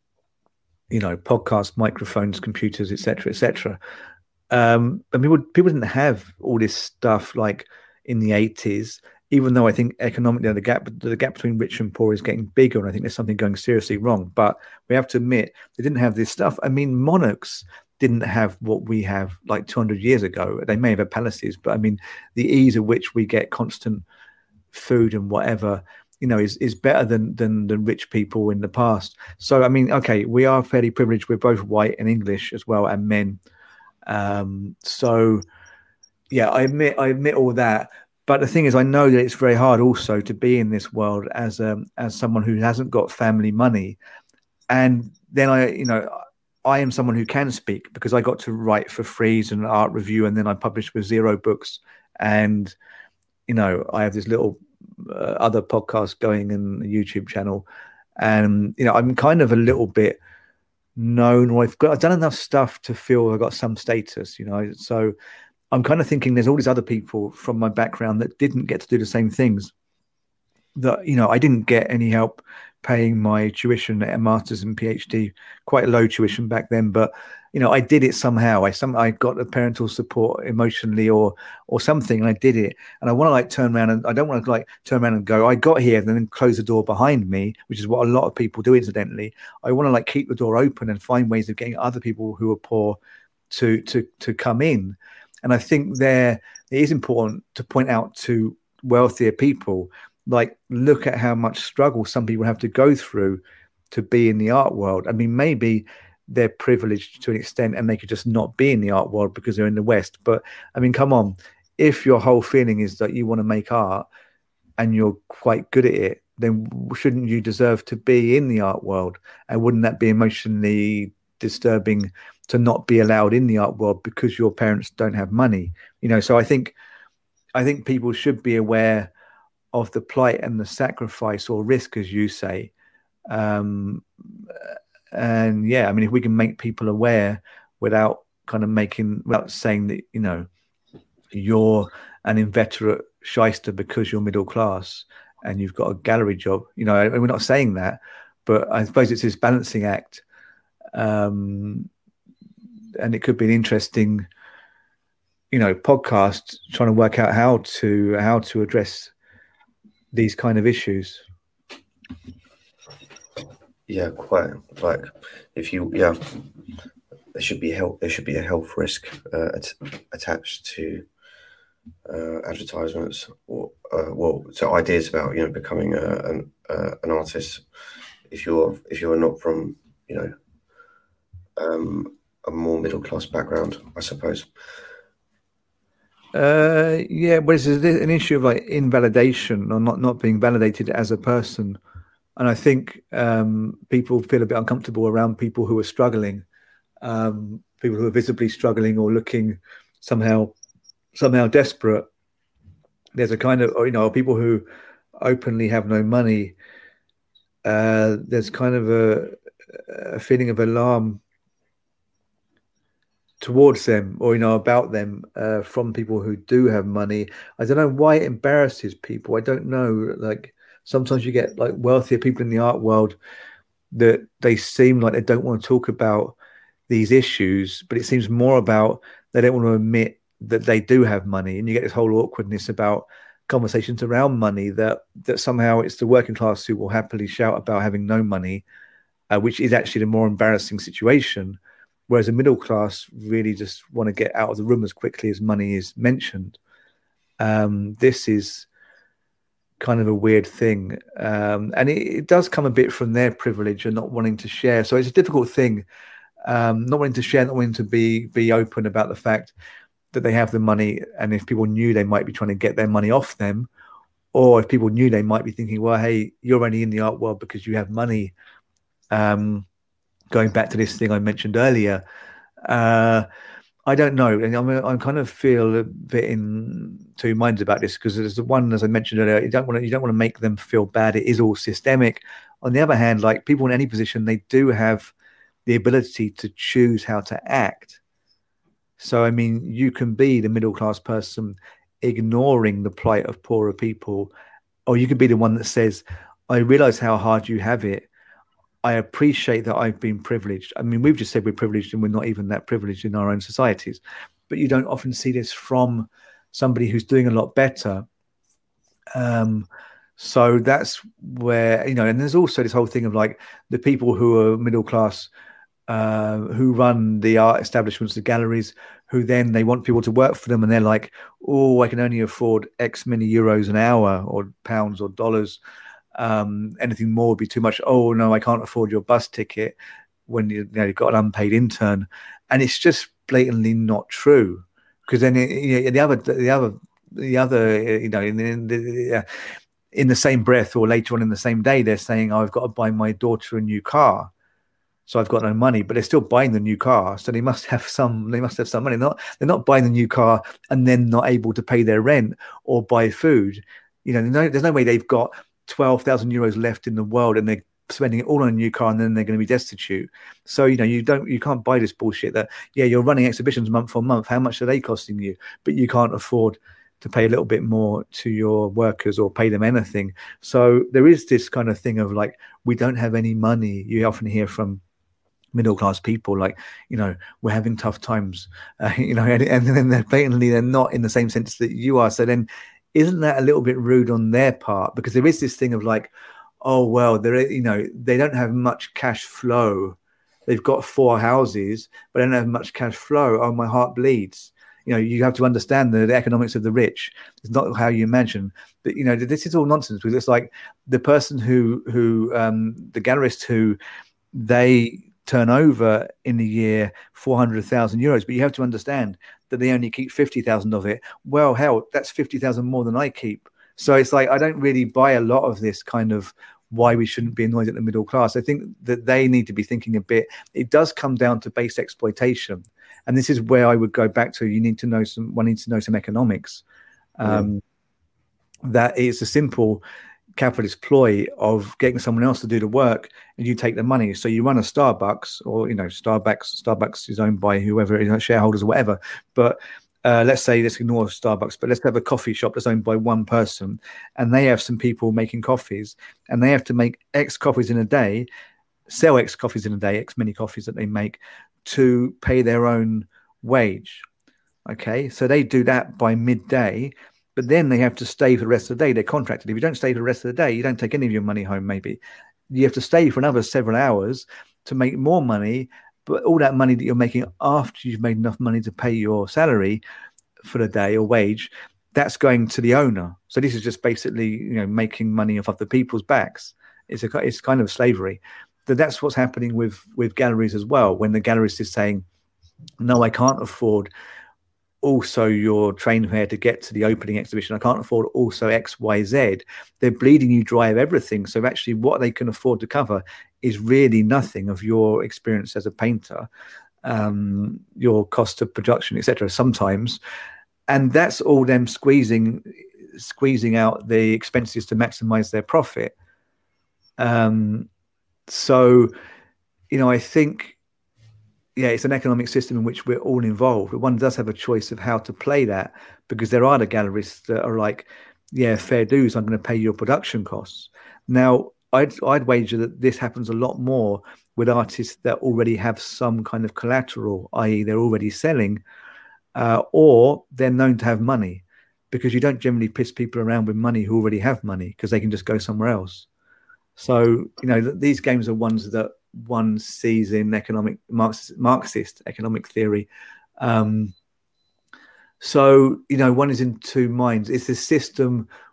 you know, podcasts, microphones, computers, et cetera, et cetera. Um, and people, people didn't have all this stuff like in the eighties, even though I think economically the gap, the gap between rich and poor is getting bigger. And I think there's something going seriously wrong. But we have to admit, they didn't have this stuff. I mean, monarchs didn't have what we have like two hundred years ago. They may have had palaces, but I mean, the ease at which we get constant food and whatever, you know, is, is better than, than than rich people in the past. So, I mean, okay, we are fairly privileged. We're both white and English as well, and men. Um, so, yeah, I admit, I admit all that. But the thing is, I know that it's very hard also to be in this world as um, as someone who hasn't got family money. And then I, you know, I am someone who can speak because I got to write for Frieze and Art Review, and then I published with Zero Books. And, you know, I have this little uh, other podcast going in the YouTube channel. And, you know, I'm kind of a little bit known, or I've got, I've done enough stuff to feel I've got some status, you know. So I'm kind of thinking there's all these other people from my background that didn't get to do the same things. That, you know, I didn't get any help paying my tuition at a master's and PhD, quite low tuition back then, but you know, I did it somehow. I some I got the parental support emotionally or or something, and I did it. And I want to like turn around, and I don't want to like turn around and go, I got here and then close the door behind me, which is what a lot of people do incidentally. I want to like keep the door open and find ways of getting other people who are poor to to to come in. And I think there it is important to point out to wealthier people, like, look at how much struggle some people have to go through to be in the art world. I mean, maybe they're privileged to an extent and they could just not be in the art world because they're in the West. But I mean, come on, if your whole feeling is that you want to make art and you're quite good at it, then shouldn't you deserve to be in the art world? And wouldn't that be emotionally disturbing to not be allowed in the art world because your parents don't have money? You know, so I think, I think people should be aware of the plight and the sacrifice or risk, as you say. Um, and yeah, I mean, if we can make people aware without kind of making, without saying that, you know, you're an inveterate shyster because you're middle class and you've got a gallery job, you know, and we're not saying that, but I suppose it's this balancing act. Um, and it could be an interesting, you know, podcast trying to work out how to, how to address these kind of issues. Yeah, quite. Like, if you, yeah, there should be help. There should be a health risk uh, at, attached to uh, advertisements, or uh, well, to ideas about, you know, becoming a, an uh, an artist. If you're if you're not from, you know, um, a more middle class background, I suppose. Uh, yeah, but it's an issue of like invalidation or not not being validated as a person. And I think um, people feel a bit uncomfortable around people who are struggling, um, people who are visibly struggling or looking somehow somehow desperate. There's a kind of, or, you know, people who openly have no money. Uh, there's kind of a, a feeling of alarm towards them, or, you know, about them uh, from people who do have money. I don't know why it embarrasses people. I don't know, like, sometimes you get like wealthier people in the art world that they seem like they don't want to talk about these issues, but it seems more about they don't want to admit that they do have money. And you get this whole awkwardness about conversations around money, that that somehow it's the working class who will happily shout about having no money, uh, which is actually the more embarrassing situation. Whereas the middle class really just want to get out of the room as quickly as money is mentioned. Um, this is kind of a weird thing. Um, and it, it does come a bit from their privilege and not wanting to share. So it's a difficult thing, um, not wanting to share, not wanting to be be open about the fact that they have the money. And if people knew, they might be trying to get their money off them. Or if people knew, they might be thinking, well, hey, you're only in the art world because you have money. Um, going back to this thing I mentioned earlier, uh, I don't know. And I'm, I kind of feel a bit in two minds about this, because there's the one, as I mentioned earlier, you don't want to, you don't want to make them feel bad. It is all systemic. On the other hand, like people in any position, they do have the ability to choose how to act. So, I mean, you can be the middle-class person ignoring the plight of poorer people, or you could be the one that says, I realize how hard you have it. I appreciate that I've been privileged. I mean, we've just said we're privileged and we're not even that privileged in our own societies. But you don't often see this from somebody who's doing a lot better. Um, so that's where, you know, and there's also this whole thing of like the people who are middle class, uh, who run the art establishments, the galleries, who then they want people to work for them. And they're like, oh, I can only afford X many euros an hour or pounds or dollars. Um, anything more would be too much. Oh, no, I can't afford your bus ticket when you, you know, you've got an unpaid intern. And it's just blatantly not true. Because then it, you know, the other, the other, the other, you know, in, in, the, in the same breath or later on in the same day, they're saying, oh, I've got to buy my daughter a new car. So I've got no money, but they're still buying the new car. So they must have some, they must have some money. They're not, they're not buying the new car and then not able to pay their rent or buy food. You know, there's no, there's no way they've got twelve thousand euros left in the world and they're spending it all on a new car and then they're going to be destitute. So, you know, you don't, you can't buy this bullshit that, yeah, you're running exhibitions month on month. How much are they costing you? But you can't afford to pay a little bit more to your workers or pay them anything. So there is this kind of thing of like, we don't have any money. You often hear from middle-class people like, you know, we're having tough times, uh, you know, and, and then they're blatantly, they're not in the same sense that you are. So then isn't that a little bit rude on their part? Because there is this thing of like, oh, well, they're, you know, they don't have much cash flow. They've got four houses, but they don't have much cash flow. Oh, my heart bleeds. You know, you have to understand the, the economics of the rich. It's not how you imagine. But, you know, this is all nonsense, because it's like the person who, who um, the gallerist who they turn over in a year four hundred thousand euros, but you have to understand that they only keep fifty thousand of it. Well, hell, that's fifty thousand more than I keep. So it's like, I don't really buy a lot of this kind of why we shouldn't be annoyed at the middle class. I think that they need to be thinking a bit, it does come down to base exploitation. And this is where I would go back to, you need to know some, one needs to know some economics. Um, yeah. That is a simple capitalist ploy of getting someone else to do the work and you take the money. So you run a Starbucks, or, you know, Starbucks, Starbucks is owned by whoever, you know, shareholders or whatever. But uh, let's say, let's ignore Starbucks, but let's have a coffee shop that's owned by one person and they have some people making coffees and they have to make X coffees in a day, sell X coffees in a day, X many coffees that they make to pay their own wage. Okay. So they do that by midday. But then they have to stay for the rest of the day. They're contracted. If you don't stay for the rest of the day, you don't take any of your money home, maybe. You have to stay for another several hours to make more money. But all that money that you're making after you've made enough money to pay your salary for the day or wage, that's going to the owner. So this is just basically, you know, making money off other people's backs. It's a, it's kind of slavery. But that's what's happening with, with galleries as well. When the gallerist is saying, no, I can't afford also your train fare to get to the opening exhibition, I can't afford also X, Y, Z. They're bleeding you dry of everything. So actually what they can afford to cover is really nothing of your experience as a painter, um, your cost of production, et cetera, sometimes. And that's all them squeezing, squeezing out the expenses to maximize their profit. Um, so, you know, I think, yeah, it's an economic system in which we're all involved. But one does have a choice of how to play that, because there are the gallerists that are like, yeah, fair dues, I'm going to pay your production costs. Now, I'd, I'd wager that this happens a lot more with artists that already have some kind of collateral, that is they're already selling, uh, or they're known to have money, because you don't generally piss people around with money who already have money, because they can just go somewhere else. So, you know, these games are ones that one sees in economic Marxist, Marxist economic theory. Um, so, you know, one is in two minds. It's a system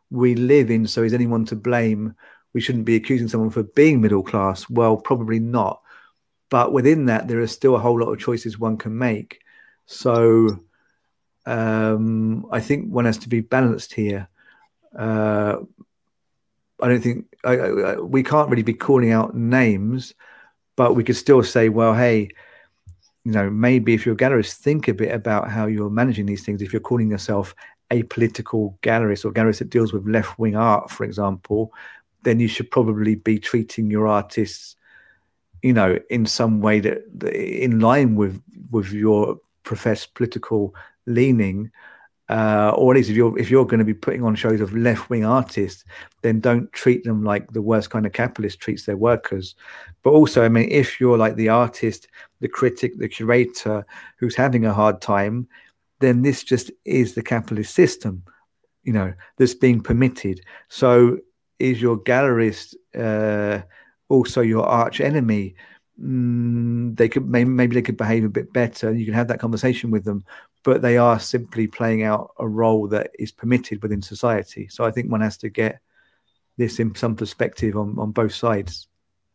we live in. So is anyone to blame? We shouldn't be accusing someone for being middle class. Well, probably not. But within that, there are still a whole lot of choices one can make. So um, I think one has to be balanced here. Uh, I don't think I, I, we can't really be calling out names, but we could still say, well, hey, you know, maybe if you're a gallerist, think a bit about how you're managing these things. If you're calling yourself a political gallerist or gallerist that deals with left-wing art, for example, then you should probably be treating your artists, you know, in some way that, that in line with with your professed political leaning. Uh, or at least if you're if you're going to be putting on shows of left-wing artists, then don't treat them like the worst kind of capitalist treats their workers. But also, I mean, if you're like the artist, the critic, the curator who's having a hard time, then this just is the capitalist system, you know, that's being permitted. So is your gallerist uh, also your arch enemy? Mm, they could maybe, maybe they could behave a bit better. You can have that conversation with them, but they are simply playing out a role that is permitted within society. So I think one has to get this in some perspective on, on both sides.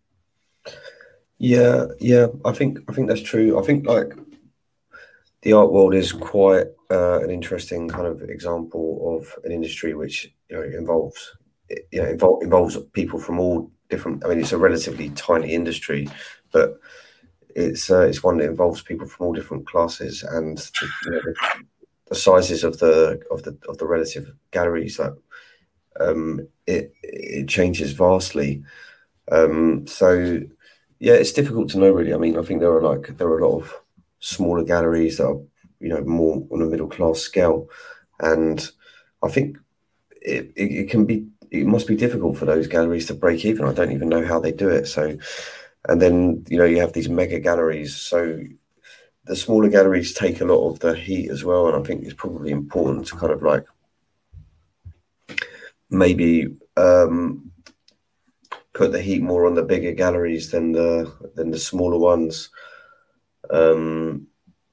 Yeah, yeah, I think I think that's true. I think like the art world is quite uh, an interesting kind of example of an industry which, you know, involves you know involve, involves people from all different. I mean, it's a relatively tiny industry, but it's uh, it's one that involves people from all different classes, and the, you know, the, the sizes of the of the of the relative galleries that um, it it changes vastly. Um, so yeah, it's difficult to know really. I mean, I think there are like there are a lot of smaller galleries that are, you know, more on a middle class scale, and I think it, it, it can be it must be difficult for those galleries to break even. I don't even know how they do it. So, and then, you know, you have these mega galleries. So the smaller galleries take a lot of the heat as well, and I think it's probably important to kind of like maybe um, put the heat more on the bigger galleries than the than the smaller ones. Um,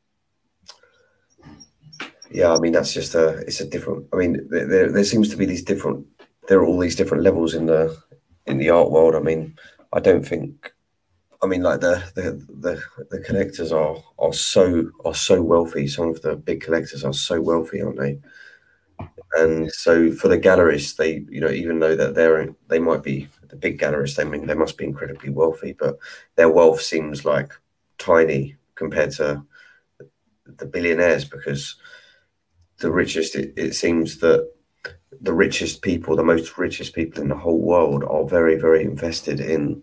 yeah, I mean, that's just a it's a different. I mean, there there seems to be these different. There are all these different levels in the in the art world. I mean, I don't think. I mean, like the the the, the collectors are are so are so wealthy. Some of the big collectors are so wealthy, aren't they? And so for the gallerists, they, you know, even though that they're they might be the big gallerists, I mean, they must be incredibly wealthy, but their wealth seems like tiny compared to the billionaires, because the richest, it, it seems that the richest people, the most richest people in the whole world are very, very invested in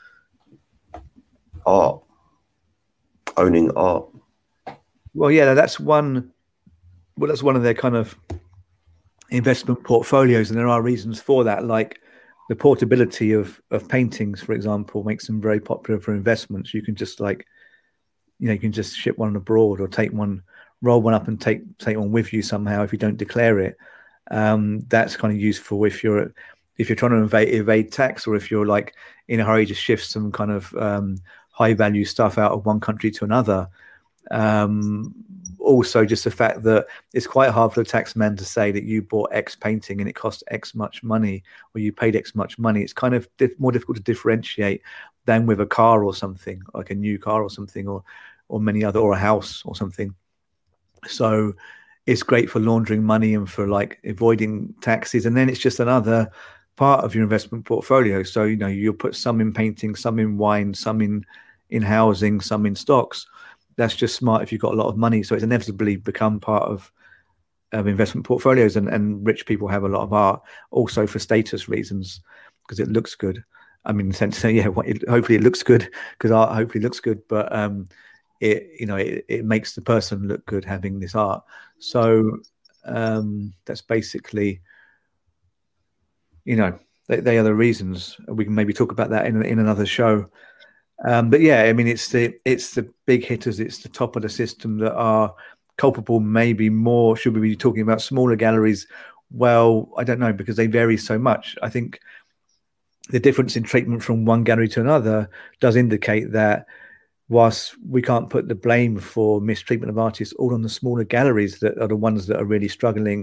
art, owning art. Well, yeah, that's one. Well, that's one of their kind of investment portfolios, and there are reasons for that. Like the portability of of paintings, for example, makes them very popular for investments. You can just like, you know, you can just ship one abroad or take one, roll one up and take take one with you somehow if you don't declare it. Um, that's kind of useful if you're if you're trying to evade, evade tax, or if you're like in a hurry to shift some kind of um, high value stuff out of one country to another. Um, also, just the fact that it's quite hard for the taxman to say that you bought X painting and it cost X much money, or you paid X much money. It's kind of diff- more difficult to differentiate than with a car or something, like a new car or something, or or many other, or a house or something. So it's great for laundering money and for like avoiding taxes. And then it's just another part of your investment portfolio. So, you know, you'll put some in painting, some in wine, some in, in housing, some in stocks. That's just smart if you've got a lot of money. So it's inevitably become part of, of investment portfolios, and, and rich people have a lot of art also for status reasons, because it looks good. I mean, in the sense that, yeah, it, hopefully it looks good because art hopefully looks good, but um, it, you know, it, it makes the person look good having this art. So um, that's basically, you know, they, they are the reasons. We can maybe talk about that in in another show. Um, but yeah, I mean, it's the it's the big hitters, it's the top of the system that are culpable. Maybe more. Should we be talking about smaller galleries? Well, I don't know, because they vary so much. I think the difference in treatment from one gallery to another does indicate that whilst we can't put the blame for mistreatment of artists all on the smaller galleries that are the ones that are really struggling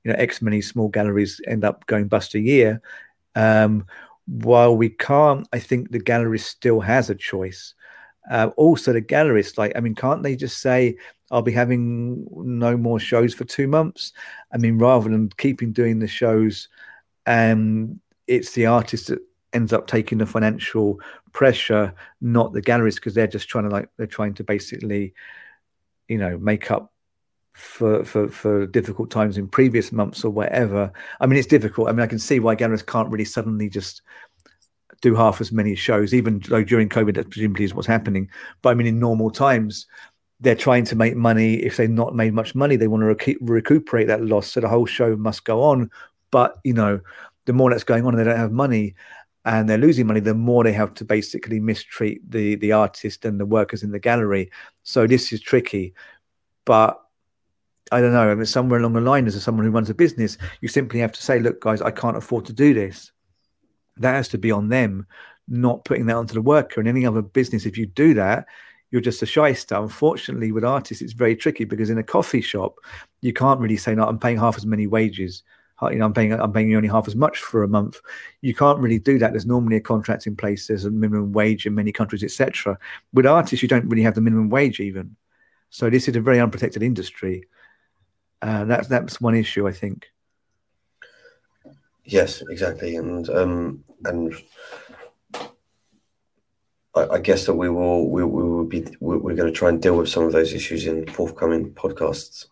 you know, X many small galleries end up going bust a year. Um, while we can't, I think the gallerist still has a choice. Uh, also, the gallerist, like, I mean, can't they just say, I'll be having no more shows for two months? I mean, rather than keeping doing the shows, um, it's the artist that ends up taking the financial pressure, not the gallerist, because they're just trying to like, they're trying to basically, you know, make up for, for, for difficult times in previous months or whatever. I mean, it's difficult. I mean, I can see why gallerists can't really suddenly just do half as many shows, even though during COVID, that presumably is what's happening. But I mean, in normal times, they're trying to make money. If they've not made much money, they want to rec- recuperate that loss. So the whole show must go on. But, you know, the more that's going on and they don't have money and they're losing money, the more they have to basically mistreat the, the artist and the workers in the gallery. So this is tricky. But I don't know, I mean, somewhere along the line, as someone who runs a business, you simply have to say, look, guys, I can't afford to do this. That has to be on them, not putting that onto the worker. And any other business, if you do that, you're just a shyster. Unfortunately, with artists, it's very tricky because in a coffee shop, you can't really say, no, I'm paying half as many wages. You know, I'm paying, I'm paying you only half as much for a month. You can't really do that. There's normally a contract in place. There's a minimum wage in many countries, et cetera. With artists, you don't really have the minimum wage even. So this is a very unprotected industry. Uh, that's that's one issue, I think. Yes, exactly, and um, and I, I guess that we will we, we will be we're, we're going to try and deal with some of those issues in forthcoming podcasts.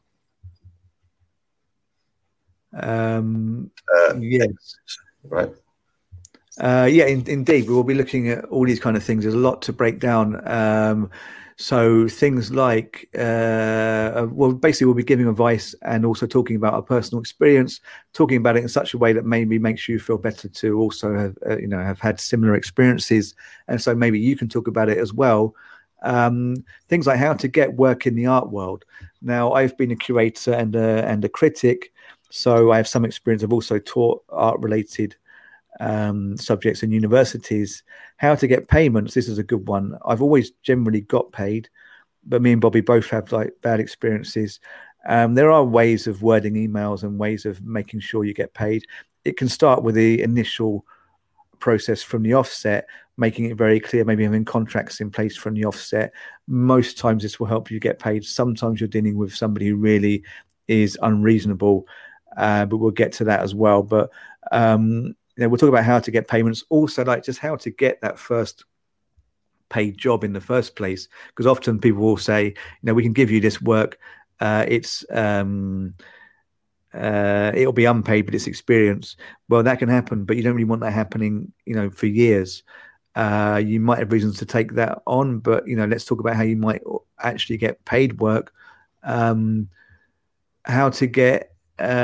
Um, uh, yes, right. Uh, yeah, in, indeed, we will be looking at all these kind of things. There's a lot to break down. Um, So things like, uh, well, basically we'll be giving advice and also talking about our personal experience, talking about it in such a way that maybe makes you feel better to also have, uh, you know, have had similar experiences. And so maybe you can talk about it as well. Um, things like how to get work in the art world. Now, I've been a curator and a, and a critic, so I have some experience. I've also taught art-related um subjects in universities. How to get payments, this is a good one. I've always generally got paid, but me and Bobby both have like bad experiences. Um there are ways of wording emails and ways of making sure you get paid. It can start with the initial process from the offset, making it very clear, maybe having contracts in place from the offset. Most times this will help you get paid. Sometimes you're dealing with somebody who really is unreasonable, uh, but we'll get to that as well. But um you know, we'll talk about how to get payments, also like just how to get that first paid job in the first place. Because often people will say, you know, we can give you this work. Uh, it's um, uh, it'll be unpaid, but it's experience. Well, that can happen, but you don't really want that happening, you know, for years. Uh, you might have reasons to take that on, but, you know, let's talk about how you might actually get paid work. Um, how to get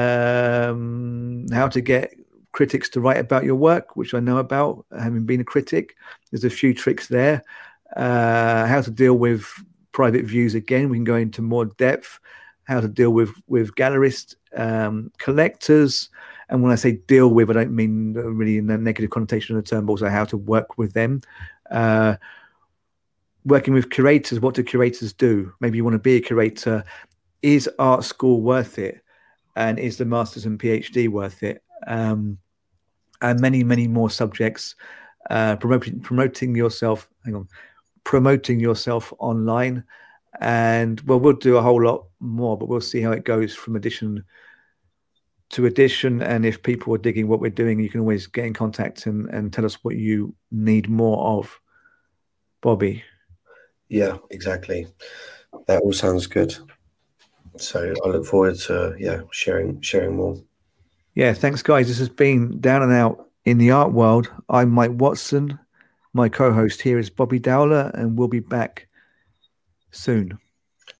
um, how to get critics to write about your work, which I know about, having been a critic. There's a few tricks there. Uh, how to deal with private views. Again, we can go into more depth. How to deal with with gallerists, um, collectors. And when I say deal with, I don't mean really in the negative connotation of the term, but also how to work with them. Uh, working with curators, what do curators do? Maybe you want to be a curator. Is art school worth it? And is the master's and PhD worth it? Um, and many, many more subjects. Uh, promoting, promoting yourself. Hang on, promoting yourself online, and well, we'll do a whole lot more, but we'll see how it goes from edition to edition. And if people are digging what we're doing, you can always get in contact and, and tell us what you need more of. Bobby. Yeah, exactly. That all sounds good. So I look forward to yeah sharing sharing more. Yeah, thanks, guys. This has been Down and Out in the Art World. I'm Mike Watson. My co-host here is Bobby Dowler, and we'll be back soon.